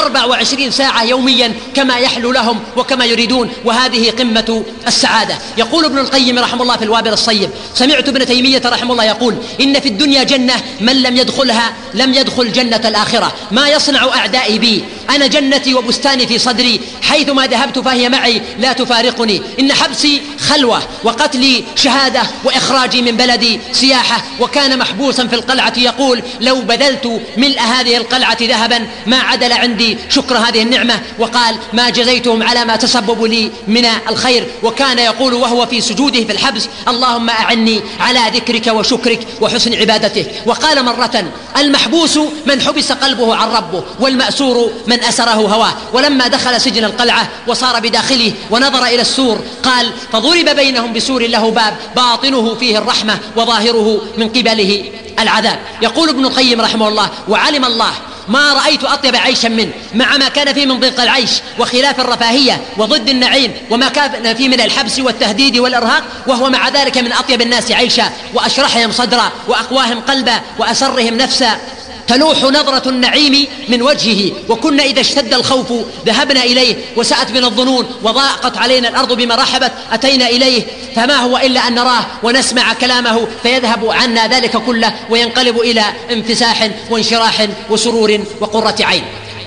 Speaker 1: ب24 ساعة يوميا كما يحلو لهم وكما يريدون، وهذه قمة السعادة. يقول ابن القيم رحمه الله في الوابل الصيب: سمعت ابن تيمية رحمه الله يقول: إن في الدنيا جنة من لم يدخلها لم يدخل جنة الآخرة. ما يصنع أعدائي بي؟ أنا جنتي وبستاني في صدري، حيثما ذهبت فهي معي لا تفارقني. إن حبسي خلوة وقتلي شهادة وإخراجي من بلدي سياحة. وكان محبوسا في القلعة يقول: لو بذلت ملء هذه القلعة ذهبا ما عدل عندي شكر هذه النعمة. وقال: ما جزيتهم على ما تسببوا لي من الخير. وكان يقول وهو في سجوده في الحبس: اللهم أعني على ذكرك وشكرك وحسن عبادتك. وقال مرة: المحبوس من حبس قلبه عن ربه، والمأسور من أسره هواه. ولما دخل سجن القلعة وصار بداخله ونظر إلى السور قال: فضرب بينهم بسور له باب باطنه فيه الرحمة وظاهره من قبله العذاب. يقول ابن القيم رحمه الله: وعلم الله ما رأيت أطيب عيشا منه، مع ما كان فيه من ضيق العيش وخلاف الرفاهية وضد النعيم، وما كان فيه من الحبس والتهديد والإرهاق، وهو مع ذلك من أطيب الناس عيشا وأشرحهم صدرا وأقواهم قلبا وأسرهم نفسا. تلوح نظرة النعيم من وجهه، وكنا إذا اشتد الخوف ذهبنا إليه، وسأت بنا الظنون وضاقت علينا الأرض بما رحبت أتينا إليه. فما هو إلا أن نراه ونسمع كلامه فيذهب عنا ذلك كله وينقلب إلى انفساح وانشراح وسرور وقرة عين.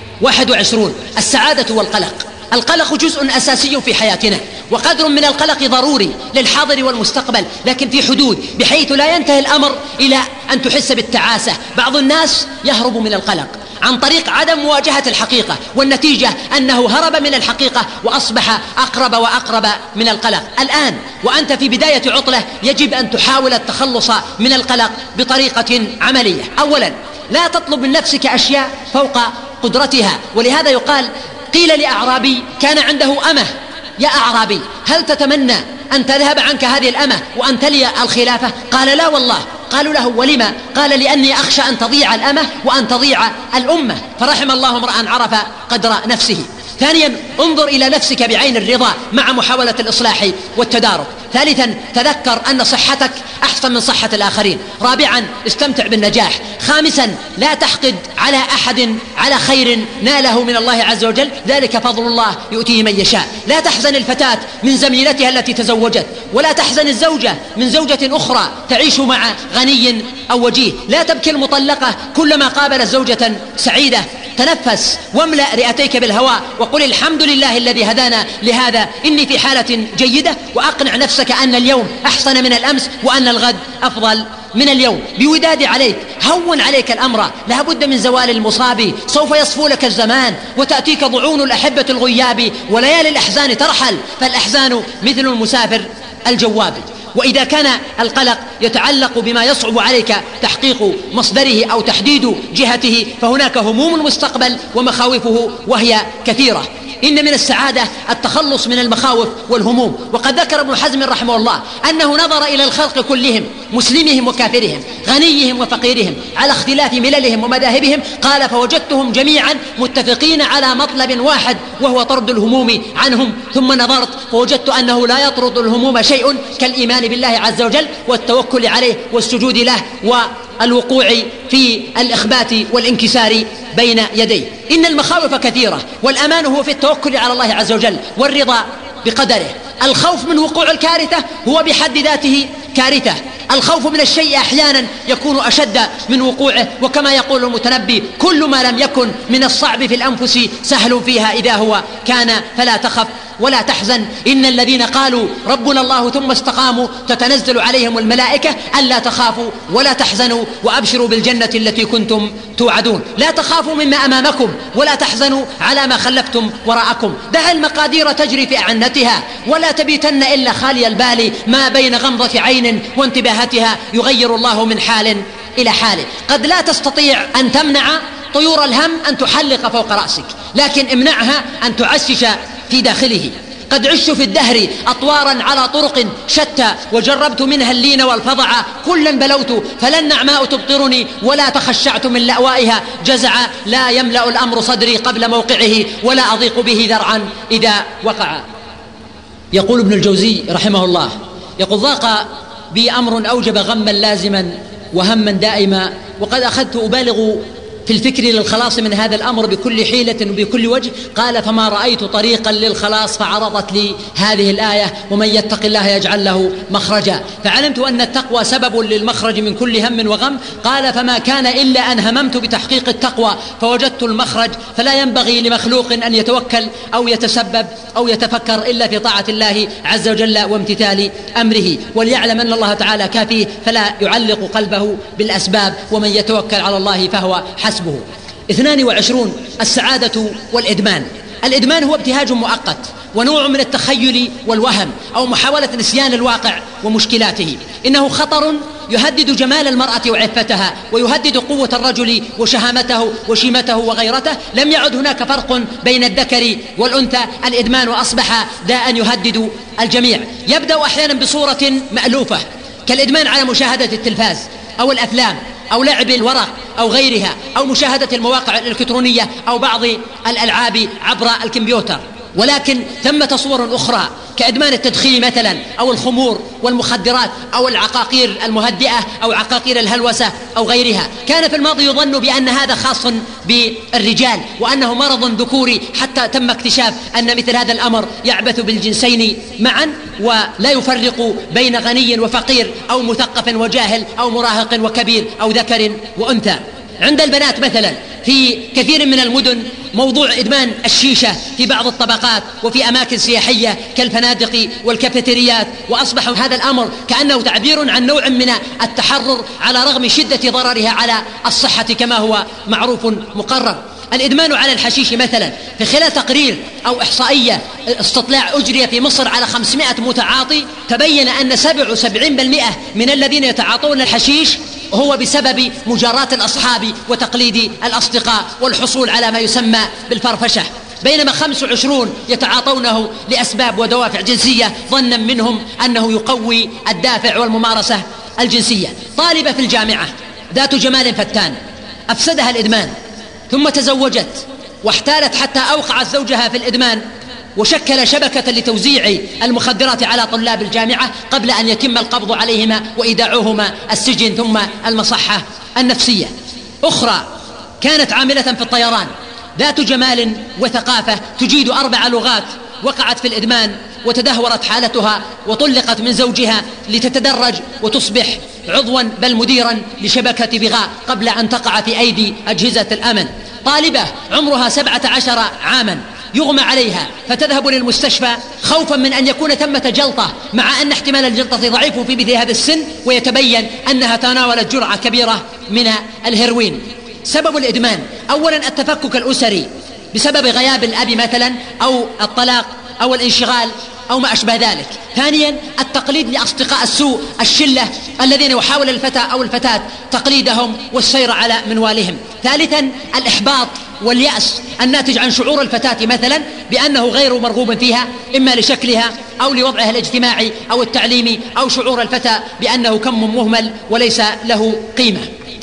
Speaker 1: 21 السعادة والقلق. القلق جزء أساسي في حياتنا، وقدر من القلق ضروري للحاضر والمستقبل، لكن في حدود بحيث لا ينتهي الأمر إلى أن تحس بالتعاسة. بعض الناس يهرب من القلق عن طريق عدم مواجهة الحقيقة، والنتيجة أنه هرب من الحقيقة وأصبح أقرب وأقرب من القلق. الآن وأنت في بداية عطلة يجب أن تحاول التخلص من القلق بطريقة عملية. أولا، لا تطلب من نفسك أشياء فوق قدرتها. ولهذا يقال: قيل لأعرابي كان عنده أمة: يا أعرابي، هل تتمنى أن تذهب عنك هذه الأمة وأن تلي الخلافة؟ قال: لا والله. قالوا له: ولما؟ قال: لأني أخشى أن تضيع الأمة وأن تضيع الأمة. فرحم الله امرأ عرف قدر نفسه. ثانيا، انظر إلى نفسك بعين الرضا مع محاولة الإصلاح والتدارك. ثالثا، تذكر أن صحتك أحسن من صحة الآخرين. رابعا، استمتع بالنجاح. خامسا، لا تحقد على أحد على خير ناله من الله عز وجل، ذلك فضل الله يؤتيه من يشاء. لا تحزن الفتاة من زميلتها التي تزوجت، ولا تحزن الزوجة من زوجة أخرى تعيش مع غني أو وجيه. لا تبكي المطلقة كلما قابلت زوجة سعيدة. تنفس واملأ رئتيك بالهواء وقل: الحمد لله الذي هدانا لهذا، إني في حالة جيدة. وأقنع نفسك أن اليوم أحسن من الأمس وأن الغد أفضل من اليوم. بوداد عليك، هون عليك الأمر، لا بد من زوال المصاب. سوف يصفو لك الزمان وتأتيك ضعون الأحبة الغياب، وليالي الأحزان ترحل، فالأحزان مثل المسافر الجواب. وإذا كان القلق يتعلق بما يصعب عليك تحقيق مصدره أو تحديد جهته، فهناك هموم المستقبل ومخاوفه وهي كثيرة. إن من السعادة التخلص من المخاوف والهموم. وقد ذكر ابن حزم رحمه الله أنه نظر إلى الخلق كلهم، مسلمهم وكافرهم، غنيهم وفقيرهم، على اختلاف مللهم ومذاهبهم. قال: فوجدتهم جميعا متفقين على مطلب واحد وهو طرد الهموم عنهم. ثم نظرت فوجدت أنه لا يطرد الهموم شيء كالإيمان بالله عز وجل والتوكل عليه والسجود له الوقوع في الإخبات والانكسار بين يديه. إن المخاوف كثيرة، والأمان هو في التوكل على الله عز وجل والرضا بقدره. الخوف من وقوع الكارثة هو بحد ذاته كارثة. الخوف من الشيء أحيانا يكون أشد من وقوعه، وكما يقول المتنبي: كل ما لم يكن من الصعب في الأنفس سهل فيها إذا هو كان، فلا تخف ولا تحزن. إن الذين قالوا ربنا الله ثم استقاموا تتنزل عليهم الملائكة ألا تخافوا ولا تحزنوا وأبشروا بالجنة التي كنتم توعدون. لا تخافوا مما أمامكم ولا تحزنوا على ما خلفتم وراءكم. دع المقادير تجري في أعنتها ولا تبيتن إلا خالي البال، ما بين غمضة عين وانتباهتها يغير الله من حال إلى حال. قد لا تستطيع أن تمنع طيور الهم أن تحلق فوق رأسك، لكن امنعها أن تعشش في داخله. قد عشت في الدهر أطوارا على طرق شتى، وجربت منها اللين والفظع، كلا بلوت فلا النعماء تبطرني، ولا تخشعت من لأوائها جزعا، لا يملأ الأمر صدري قبل موقعه، ولا أضيق به ذرعا إذا وقع. يقول ابن الجوزي رحمه الله: يقول: ضاق بي أمر أوجب غما لازما وهما دائما، وقد أخذت أبالغ في الفكر للخلاص من هذا الأمر بكل حيلة وبكل وجه. قال: فما رأيت طريقا للخلاص فعرضت لي هذه الآية: ومن يتق الله يجعل له مخرجا. فعلمت أن التقوى سبب للمخرج من كل هم وغم. قال: فما كان إلا أن هممت بتحقيق التقوى فوجدت المخرج. فلا ينبغي لمخلوق أن يتوكل أو يتسبب أو يتفكر إلا في طاعة الله عز وجل وامتثال أمره، وليعلم أن الله تعالى كافيه، فلا يعلق قلبه بالأسباب، ومن يتوكل على الله فهو حسبه. 22 السعادة والإدمان. الإدمان هو ابتهاج مؤقت ونوع من التخيل والوهم أو محاولة نسيان الواقع ومشكلاته. إنه خطر يهدد جمال المرأة وعفتها، ويهدد قوة الرجل وشهامته وشيمته وغيرته. لم يعد هناك فرق بين الذكر والأنثى. الإدمان أصبح داء يهدد الجميع. يبدأ أحيانا بصورة مألوفة كالإدمان على مشاهدة التلفاز أو الأفلام أو لعب الورق أو غيرها، أو مشاهدة المواقع الإلكترونية أو بعض الألعاب عبر الكمبيوتر. ولكن ثمة صور أخرى كإدمان التدخين مثلا، أو الخمور والمخدرات، أو العقاقير المهدئة، أو عقاقير الهلوسة أو غيرها. كان في الماضي يظن بأن هذا خاص بالرجال وأنه مرض ذكوري، حتى تم اكتشاف أن مثل هذا الأمر يعبث بالجنسين معا، ولا يفرق بين غني وفقير أو مثقف وجاهل أو مراهق وكبير أو ذكر وأنثى. عند البنات مثلا في كثير من المدن موضوع إدمان الشيشة في بعض الطبقات وفي أماكن سياحية كالفنادق والكافيتريات، وأصبح هذا الأمر كأنه تعبير عن نوع من التحرر على رغم شدة ضررها على الصحة كما هو معروف مقرر. الإدمان على الحشيش مثلا، في خلال تقرير أو إحصائية استطلاع أجري في مصر على 500 متعاطي، تبين أن 77% من الذين يتعاطون الحشيش هو بسبب مجاراة الأصحاب وتقليد الأصدقاء والحصول على ما يسمى بالفرفشة، بينما 25 يتعاطونه لأسباب ودوافع جنسية ظنا منهم أنه يقوي الدافع والممارسة الجنسية. طالبة في الجامعة ذات جمال فتان أفسدها الإدمان، ثم تزوجت واحتالت حتى أوقعت زوجها في الإدمان، وشكل شبكة لتوزيع المخدرات على طلاب الجامعة قبل أن يتم القبض عليهما وإيداعهما السجن ثم المصحة النفسية. أخرى كانت عاملة في الطيران ذات جمال وثقافة تجيد 4 لغات، وقعت في الإدمان وتدهورت حالتها وطلقت من زوجها لتتدرج وتصبح عضوا بل مديرا لشبكة بغاء قبل أن تقع في أيدي أجهزة الأمن. طالبة عمرها 17 عاما يغمى عليها فتذهب للمستشفى خوفا من أن يكون ثمة جلطة، مع أن احتمال الجلطة ضعيف في مثل هذا السن، ويتبين أنها تناولت جرعة كبيرة من الهيروين. سبب الإدمان أولا التفكك الأسري بسبب غياب الأب مثلا، أو الطلاق أو الانشغال أو ما أشبه ذلك. ثانيا التقليد لأصدقاء السوء الشلة الذين يحاول الفتى أو الفتاة تقليدهم والسير على منوالهم. ثالثا الإحباط واليأس الناتج عن شعور الفتاة مثلا بأنه غير مرغوب فيها، إما لشكلها أو لوضعها الاجتماعي أو التعليمي، أو شعور الفتى بأنه كم مهمل وليس له قيمة.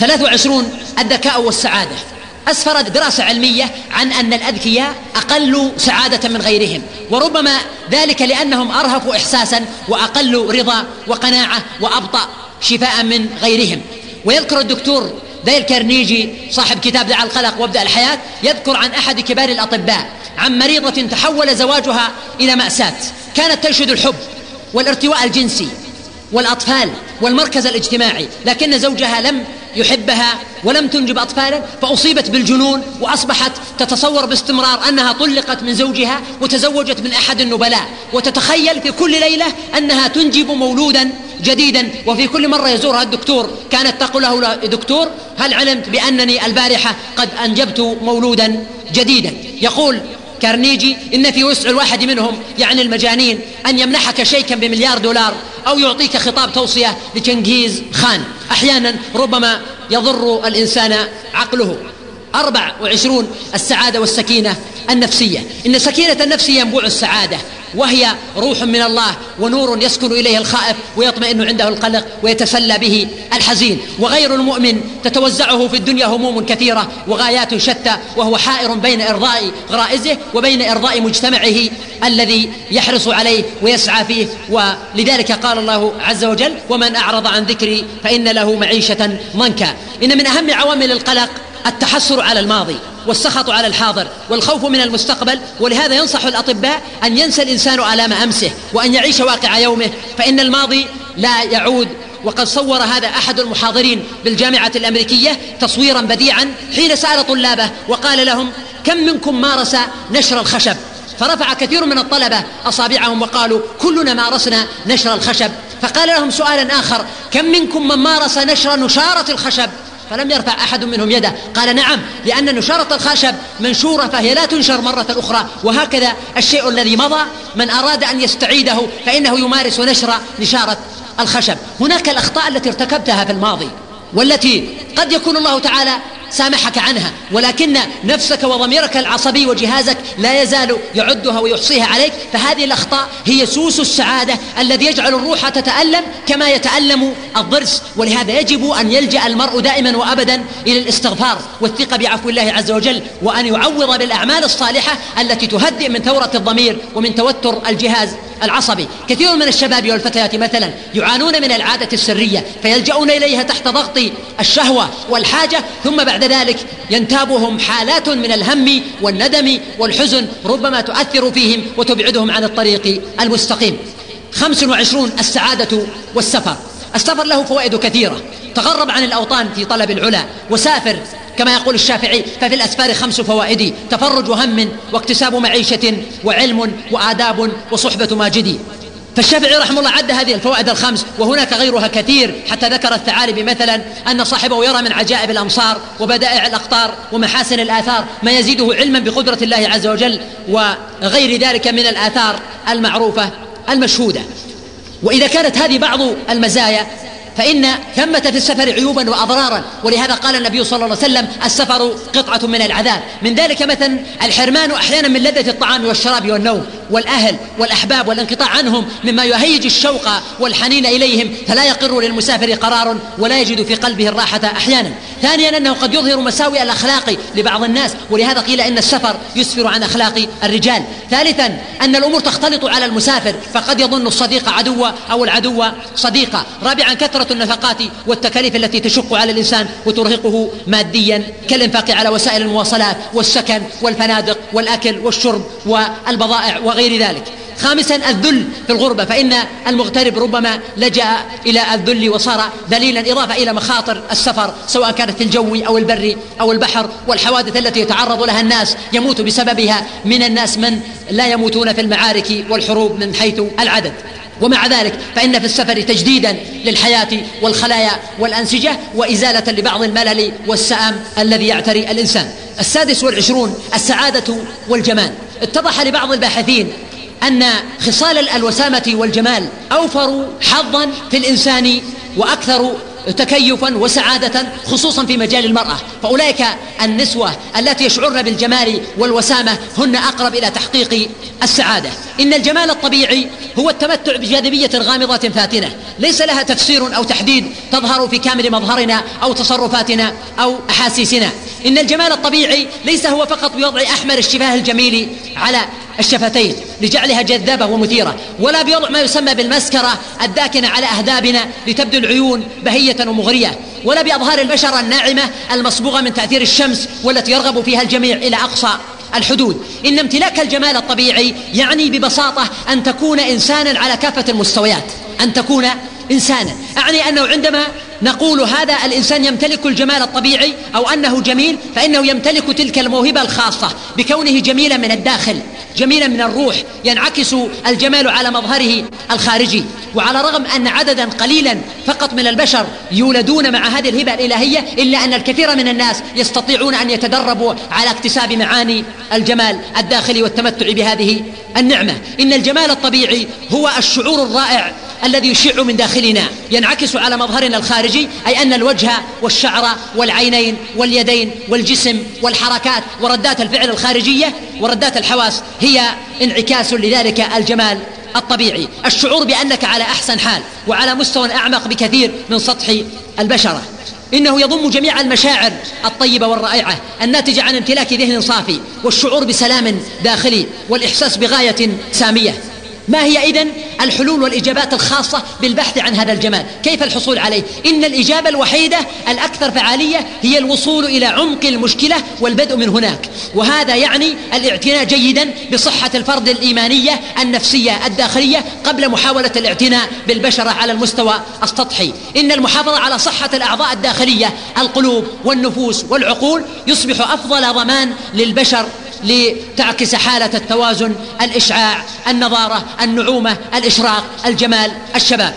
Speaker 1: 23 الذكاء والسعادة. أسفرت دراسة علمية عن أن الأذكياء أقل سعادة من غيرهم، وربما ذلك لأنهم أرهفوا إحساسا وأقل رضا وقناعة وأبطأ شفاء من غيرهم. ويذكر الدكتور ديل كارنيجي صاحب كتاب دع القلق وابدأ الحياة، يذكر عن أحد كبار الأطباء عن مريضة تحول زواجها إلى مأساة، كانت تنشد الحب والارتواء الجنسي والأطفال والمركز الاجتماعي، لكن زوجها لم يحبها ولم تنجب أطفالا، فأصيبت بالجنون وأصبحت تتصور باستمرار أنها طلقت من زوجها وتزوجت من أحد النبلاء، وتتخيل في كل ليلة أنها تنجب مولودا جديدا. وفي كل مرة يزورها الدكتور كانت تقول له: دكتور، هل علمت بأنني البارحة قد أنجبت مولودا جديدا؟ يقول كارنيجي: إن في وسع الواحد منهم، يعني المجانين، أن يمنحك شيكا بمليار دولار أو يعطيك خطاب توصية لتشنغيز خان. أحيانا ربما يضر الإنسان عقله. 24 السعادة والسكينة النفسية. إن سكينة النفس ينبوع السعادة، وهي روح من الله ونور يسكن إليه الخائف ويطمئن عنده القلق ويتسلى به الحزين. وغير المؤمن تتوزعه في الدنيا هموم كثيرة وغايات شتى، وهو حائر بين إرضاء غرائزه وبين إرضاء مجتمعه الذي يحرص عليه ويسعى فيه. ولذلك قال الله عز وجل: ومن أعرض عن ذكري فإن له معيشة ضنكا. إن من أهم عوامل القلق التحسر على الماضي والسخط على الحاضر والخوف من المستقبل، ولهذا ينصح الأطباء أن ينسى الإنسان آلام أمسه وأن يعيش واقع يومه، فإن الماضي لا يعود. وقد صور هذا أحد المحاضرين بالجامعة الأمريكية تصويرا بديعا حين سأل طلابه وقال لهم: كم منكم مارس نشر الخشب؟ فرفع كثير من الطلبة أصابعهم وقالوا: كلنا مارسنا نشر الخشب. فقال لهم سؤالا آخر: كم منكم من مارس نشر نشارة الخشب؟ فلم يرفع أحد منهم يده. قال: نعم، لأن نشارة الخشب منشورة فهي لا تنشر مرة أخرى. وهكذا الشيء الذي مضى من أراد أن يستعيده فإنه يمارس نشارة الخشب. هناك الأخطاء التي ارتكبتها في الماضي والتي قد يكون الله تعالى سامحك عنها، ولكن نفسك وضميرك العصبي وجهازك لا يزال يعدها ويحصيها عليك. فهذه الأخطاء هي سوس السعادة الذي يجعل الروح تتألم كما يتألم الضرس. ولهذا يجب أن يلجأ المرء دائما وأبدا إلى الاستغفار والثقة بعفو الله عز وجل، وأن يعوض بالأعمال الصالحة التي تهدئ من ثورة الضمير ومن توتر الجهاز العصبي. كثير من الشباب والفتيات مثلا يعانون من العادة السرية فيلجؤون إليها تحت ضغط الشهوة والحاجة، ثم بعد ذلك ينتابهم حالات من الهم والندم والحزن ربما تؤثر فيهم وتبعدهم عن الطريق المستقيم. 25 السعادة والسفر. السفر له فوائد كثيرة. تغرب عن الأوطان في طلب العلا وسافر كما يقول الشافعي: ففي الأسفار 5 فوائد: تفرج هم واكتساب معيشة وعلم وآداب وصحبة ماجد. فالشافعي رحمه الله عد هذه الفوائد ال5، وهناك غيرها كثير، حتى ذكر الثعالبي مثلا أن صاحبه يرى من عجائب الأمصار وبدائع الأقطار ومحاسن الآثار ما يزيده علما بقدرة الله عز وجل وغير ذلك من الآثار المعروفة المشهودة. وإذا كانت هذه بعض المزايا فإن ثمة في السفر عيوبا وأضرارا، ولهذا قال النبي صلى الله عليه وسلم: السفر قطعة من العذاب. من ذلك مثلا الحرمان أحيانا من لذة الطعام والشراب والنوم والأهل والأحباب والانقطاع عنهم مما يهيج الشوق والحنين إليهم، فلا يقر للمسافر قرار ولا يجد في قلبه الراحة أحيانا. ثانيا أنه قد يظهر مساوئ الأخلاق لبعض الناس، ولهذا قيل إن السفر يسفر عن أخلاق الرجال. ثالثا أن الأمور تختلط على المسافر، فقد يظن الصديق عدوا أو العدو صديقا. رابعا كثرة النفقات والتكاليف التي تشق على الإنسان وترهقه ماديا، كالإنفاق على وسائل المواصلات والسكن والفنادق والأكل والشرب والبضائع وغير ذلك. خامسا الذل في الغربة، فإن المغترب ربما لجأ إلى الذل وصار ذليلا، إضافة إلى مخاطر السفر سواء كانت في الجو أو البر أو البحر، والحوادث التي يتعرض لها الناس يموت بسببها من الناس من لا يموتون في المعارك والحروب من حيث العدد. ومع ذلك فإن في السفر تجديدا للحياة والخلايا والأنسجة وإزالة لبعض الملل والسآم الذي يعتري الإنسان. 26 السعادة والجمال. اتضح لبعض الباحثين أن خصال الوسامة والجمال أوفر حظا في الإنسان وأكثر تكيفا وسعادة، خصوصا في مجال المرأة. فأولئك النسوة التي يشعرن بالجمال والوسامة هن أقرب إلى تحقيق السعادة. إن الجمال الطبيعي هو التمتع بجاذبية غامضة فاتنة ليس لها تفسير أو تحديد، تظهر في كامل مظهرنا أو تصرفاتنا أو أحاسيسنا. إن الجمال الطبيعي ليس هو فقط بوضع أحمر الشفاه الجميل على الشفتين لجعلها جذابة ومثيرة، ولا بوضع ما يسمى بالمسكرة الداكنة على أهدابنا لتبدو العيون بهية ومغرية، ولا بأظهار البشرة الناعمة المصبوغة من تأثير الشمس والتي يرغب فيها الجميع إلى أقصى الحدود. إن امتلاك الجمال الطبيعي يعني ببساطة أن تكون إنسانا على كافة المستويات، أن تكون إنسانا، أعني أنه عندما نقول هذا الإنسان يمتلك الجمال الطبيعي أو أنه جميل، فإنه يمتلك تلك الموهبة الخاصة بكونه جميلا من الداخل، جميلا من الروح، ينعكس الجمال على مظهره الخارجي. وعلى الرغم أن عددا قليلا فقط من البشر يولدون مع هذه الهبة الإلهية، إلا أن الكثير من الناس يستطيعون أن يتدربوا على اكتساب معاني الجمال الداخلي والتمتع بهذه النعمة. إن الجمال الطبيعي هو الشعور الرائع الذي يشع من داخلنا ينعكس على مظهرنا الخارجي، أي أن الوجه والشعر والعينين واليدين والجسم والحركات وردات الفعل الخارجية وردات الحواس هي انعكاس لذلك الجمال الطبيعي. الشعور بأنك على أحسن حال وعلى مستوى أعمق بكثير من سطح البشرة. إنه يضم جميع المشاعر الطيبة والرائعة الناتجة عن امتلاك ذهن صافي والشعور بسلام داخلي والإحساس بغاية سامية. ما هي إذن الحلول والإجابات الخاصة بالبحث عن هذا الجمال؟ كيف الحصول عليه؟ إن الإجابة الوحيدة الأكثر فعالية هي الوصول إلى عمق المشكلة والبدء من هناك، وهذا يعني الاعتناء جيدا بصحة الفرد الإيمانية النفسية الداخلية قبل محاولة الاعتناء بالبشرة على المستوى السطحي. إن المحافظة على صحة الأعضاء الداخلية القلوب والنفوس والعقول يصبح أفضل ضمان للبشر لتعكس حالة التوازن، الإشعاع، النضارة، النعومة، الإشراق، الجمال، الشباب.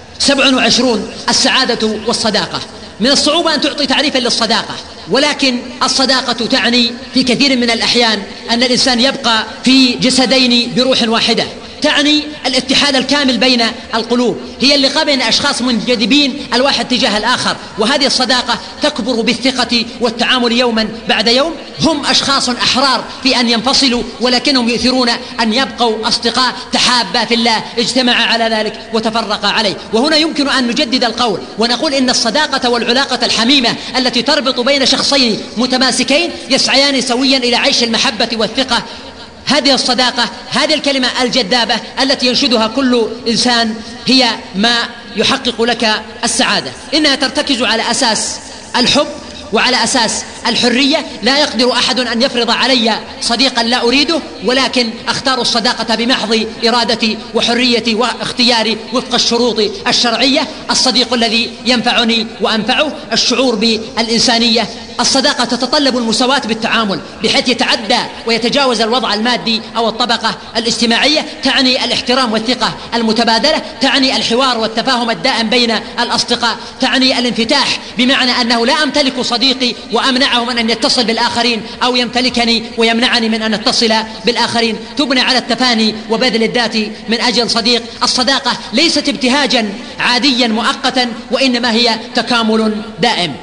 Speaker 1: 27 السعادة والصداقة. من الصعوبة أن تعطي تعريفا للصداقة، ولكن الصداقة تعني في كثير من الأحيان أن الإنسان يبقى في جسدين بروح واحدة، تعني الاتحاد الكامل بين القلوب، هي اللقاء بين أشخاص منجذبين الواحد تجاه الآخر. وهذه الصداقة تكبر بالثقة والتعامل يوما بعد يوم. هم أشخاص أحرار في أن ينفصلوا، ولكنهم يؤثرون أن يبقوا أصدقاء تحابا في الله، اجتمعا على ذلك وتفرقا عليه. وهنا يمكن أن نجدد القول ونقول إن الصداقة والعلاقة الحميمة التي تربط بين شخصين متماسكين يسعيان سويا إلى عيش المحبة والثقة، هذه الصداقة، هذه الكلمة الجذابة التي ينشدها كل إنسان هي ما يحقق لك السعادة. إنها ترتكز على أساس الحب وعلى أساس الحرية. لا يقدر أحد أن يفرض علي صديقا لا أريده، ولكن أختار الصداقة بمحض إرادتي وحريتي واختياري وفق الشروط الشرعية. الصديق الذي ينفعني وأنفعه، الشعور بالإنسانية. الصداقة تتطلب المساواة بالتعامل بحيث يتعدى ويتجاوز الوضع المادي أو الطبقة الاجتماعية. تعني الاحترام والثقة المتبادلة، تعني الحوار والتفاهم الدائم بين الأصدقاء، تعني الانفتاح بمعنى أنه لا أمتلك صديقي وأمنعه من أن يتصل بالآخرين أو يمتلكني ويمنعني من أن أتصل بالآخرين. تبنى على التفاني وبذل الذات من أجل صديق. الصداقة ليست ابتهاجا عاديا مؤقتا، وإنما هي تكامل دائم.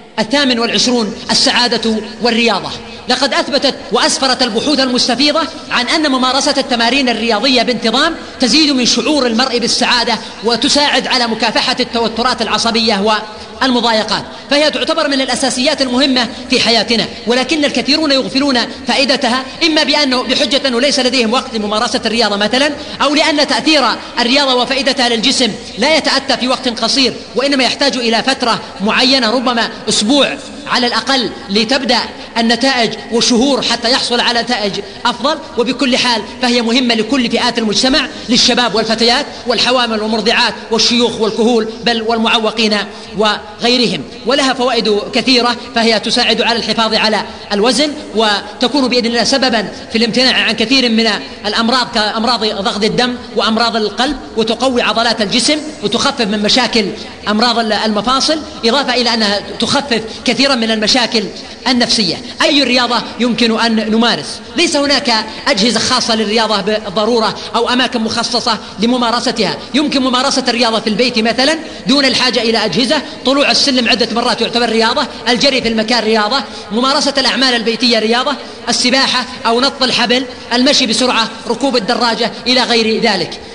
Speaker 1: 28 السعادة والرياضة. لقد أثبتت وأسفرت البحوث المستفيضة عن أن ممارسة التمارين الرياضية بانتظام تزيد من شعور المرء بالسعادة وتساعد على مكافحة التوترات العصبية والمضايقات، فهي تعتبر من الأساسيات المهمة في حياتنا، ولكن الكثيرون يغفلون فائدتها، إما بحجة أنه ليس لديهم وقت لممارسة الرياضة مثلا، أو لأن تأثير الرياضة وفائدتها للجسم لا يتأتى في وقت قصير، وإنما يحتاج إلى فترة معينة، ربما أسبوع على الأقل، لتبدأ النتائج وشهور حتى يحصل على نتائج أفضل. وبكل حال فهي مهمة لكل فئات المجتمع، للشباب والفتيات والحوامل والمرضعات والشيوخ والكهول بل والمعوقين وغيرهم، ولها فوائد كثيرة. فهي تساعد على الحفاظ على الوزن، وتكون بإذن الله سببا في الامتناع عن كثير من الأمراض كأمراض ضغط الدم وأمراض القلب، وتقوي عضلات الجسم وتخفف من مشاكل أمراض المفاصل، إضافة إلى أنها تخفف كثيرا من المشاكل النفسية. أي الرياضة يمكن أن نمارس؟ ليس هناك أجهزة خاصة للرياضة بالضرورة أو أماكن مخصصة لممارستها. يمكن ممارسة الرياضة في البيت مثلا دون الحاجة إلى أجهزة. طلوع السلم عدة مرات يعتبر رياضة، الجري في المكان رياضة، ممارسة الأعمال البيتية رياضة، السباحة أو نط الحبل، المشي بسرعة، ركوب الدراجة إلى غير ذلك.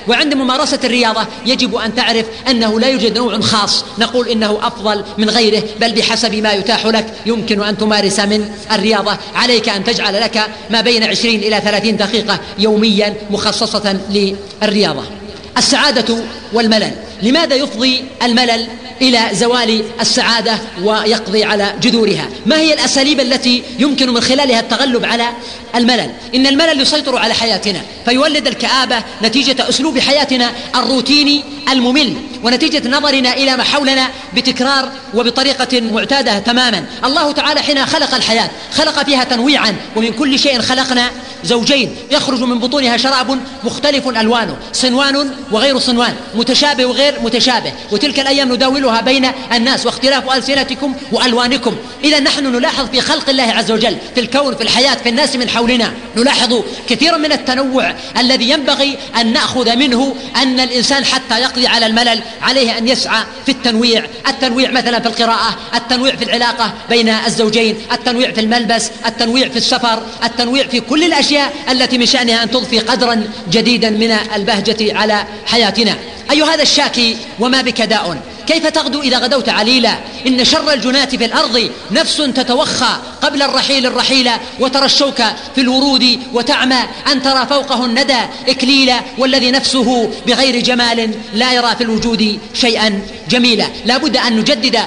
Speaker 1: وعند ممارسة الرياضة يجب أن تعرف أنه لا يوجد نوع خاص نقول إنه أفضل من غيره، بل بحسب ما يتاح لك يمكن أن تمارس من الرياضة. عليك أن تجعل لك ما بين 20 إلى 30 دقيقة يوميا مخصصة للرياضة. السعادة والملل. لماذا يفضي الملل إلى زوال السعادة ويقضي على جذورها؟ ما هي الأساليب التي يمكن من خلالها التغلب على الملل؟ إن الملل يسيطر على حياتنا فيولد الكآبة نتيجة أسلوب حياتنا الروتيني الممل، ونتيجة نظرنا إلى ما حولنا بتكرار وبطريقة معتادة تماما. الله تعالى حين خلق الحياة خلق فيها تنويعا، ومن كل شيء خلقنا زوجين يخرج من بطونها شراب مختلف ألوانه، صنوان وغير صنوان، متشابه وغير متشابه، وتلك الأيام نداولها بين الناس واختلاف ألسنتكم وألوانكم. إذا نحن نلاحظ في خلق الله عز وجل في الكون في الحياة في الناس من حولنا نلاحظ كثيرا من التنوع الذي ينبغي أن نأخذ منه أن الإنسان حتى يقضي على الملل عليه أن يسعى في التنويع مثلا في القراءة، التنويع في العلاقة بين الزوجين، التنويع في الملبس، التنويع في السفر، التنويع في كل الأشياء التي من شأنها أن تضفي قدرا جديدا من البهجة على حياتنا. أي هذا الشاكي وما بك داء، كيف تغدو إذا غدوت عليلا؟ إن شر الجنات في الأرض نفس تتوخى قبل الرحيل الرحيلة، وترى الشوك في الورود وتعمى أن ترى فوقه الندى إكليلا، والذي نفسه بغير جمال لا يرى في الوجود شيئا جميلا. لا بد أن نجدد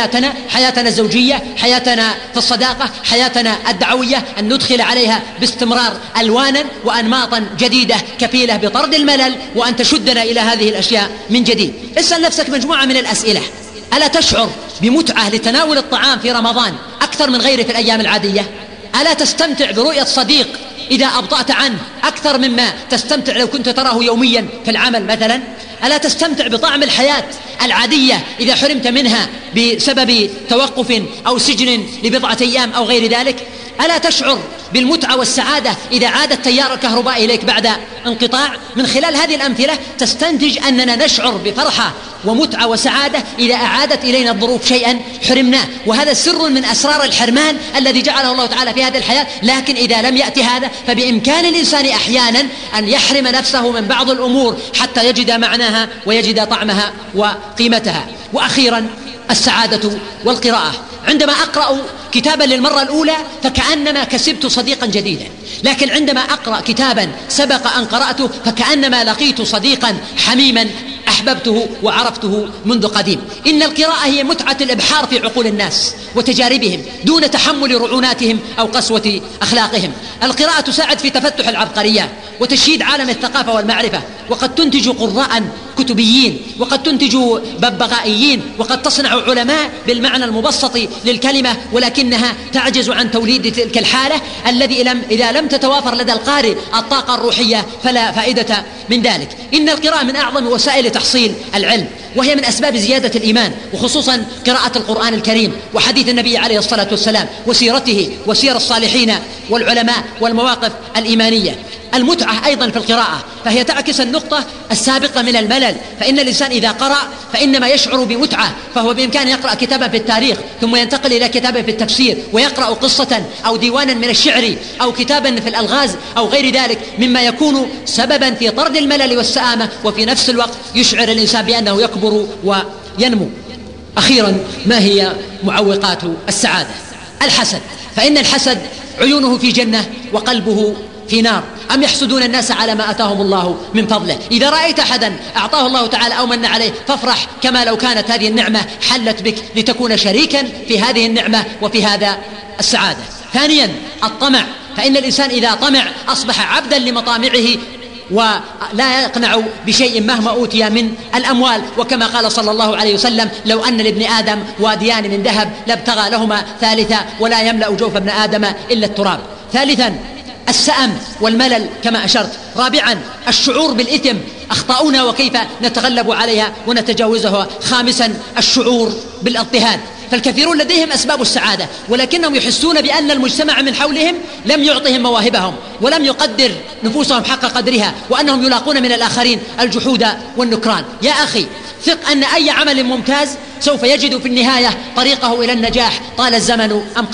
Speaker 1: حياتنا الزوجية، حياتنا في الصداقة، حياتنا الدعوية، أن ندخل عليها باستمرار ألوانا وأنماطا جديدة كفيلة بطرد الملل وأن تشدنا إلى هذه الأشياء من جديد. اسأل نفسك مجموعة من الأسئلة: ألا تشعر بمتعة لتناول الطعام في رمضان أكثر من غيره في الأيام العادية؟ ألا تستمتع برؤية صديق إذا أبطأت عنه أكثر مما تستمتع لو كنت تراه يوميا في العمل مثلا؟ ألا تستمتع بطعم الحياة العادية إذا حرمت منها بسبب توقف أو سجن لبضعة أيام أو غير ذلك؟ ألا تشعر بالمتعة والسعادة إذا عاد التيار الكهربائي إليك بعد انقطاع؟ من خلال هذه الأمثلة تستنتج أننا نشعر بفرحة ومتعة وسعادة إذا أعادت إلينا الظروف شيئا حرمناه، وهذا سر من أسرار الحرمان الذي جعله الله تعالى في هذه الحياة. لكن إذا لم يأتي هذا فبإمكان الإنسان أحيانا أن يحرم نفسه من بعض الأمور حتى يجد معناها ويجد طعمها وقيمتها. وأخيرا السعادة والقراءة. عندما أقرأ كتابا للمرة الأولى فكأنما كسبت صديقا جديدا، لكن عندما أقرأ كتابا سبق أن قرأته فكأنما لقيت صديقا حميما أحببته وعرفته منذ قديم. إن القراءة هي متعة الإبحار في عقول الناس وتجاربهم دون تحمل رعوناتهم أو قسوة أخلاقهم. القراءة تساعد في تفتح العبقريات وتشييد عالم الثقافة والمعرفة، وقد تنتج قراء كتبيين، وقد تنتج ببغائيين، وقد تصنع علماء بالمعنى المبسط للكلمة، ولكنها تعجز عن توليد تلك الحالة الذي إذا لم تتوافر لدى القارئ الطاقة الروحية فلا فائدة من ذلك. إن القراءة من أعظم وسائل تحصيل العلم، وهي من أسباب زيادة الإيمان، وخصوصا قراءة القرآن الكريم وحديث النبي عليه الصلاة والسلام وسيرته وسير الصالحين والعلماء والمواقف الإيمانية. المتعة أيضا في القراءة فهي تعكس النقطة السابقة من الملل، فإن الإنسان إذا قرأ فإنما يشعر بمتعة، فهو بإمكانه يقرأ كتابا في التاريخ ثم ينتقل إلى كتابا في التفسير، ويقرأ قصة أو ديوانا من الشعر أو كتابا في الألغاز أو غير ذلك مما يكون سببا في طرد الملل والسآمة، وفي نفس الوقت يشعر الإنسان بأنه يكبر وينمو. أخيرا، ما هي معوقات السعادة؟ الحسد. فإن الحسد عيونه في جنة وقلبه في نار. أم يحسدون الناس على ما أتاهم الله من فضله؟ إذا رأيت أحدا أعطاه الله تعالى أو من عليه فافرح كما لو كانت هذه النعمة حلت بك لتكون شريكا في هذه النعمة وفي هذا السعادة. ثانيا الطمع. فإن الإنسان إذا طمع أصبح عبدا لمطامعه ولا يقنع بشيء مهما أوتي من الأموال، وكما قال صلى الله عليه وسلم: لو أن لابن آدم واديان من ذهب لابتغى لهما ثالثا ولا يملأ جوف ابن آدم إلا التراب. ثالثا السأم والملل كما أشرت. رابعا الشعور بالإثم، أخطاؤنا وكيف نتغلب عليها ونتجاوزها. خامسا الشعور بالاضطهاد. فالكثيرون لديهم أسباب السعادة ولكنهم يحسون بأن المجتمع من حولهم لم يعطهم مواهبهم ولم يقدر نفوسهم حق قدرها، وأنهم يلاقون من الآخرين الجحود والنكران. يا أخي، ثق أن أي عمل ممتاز سوف يجد في النهاية طريقه إلى النجاح طال الزمن أم قصر.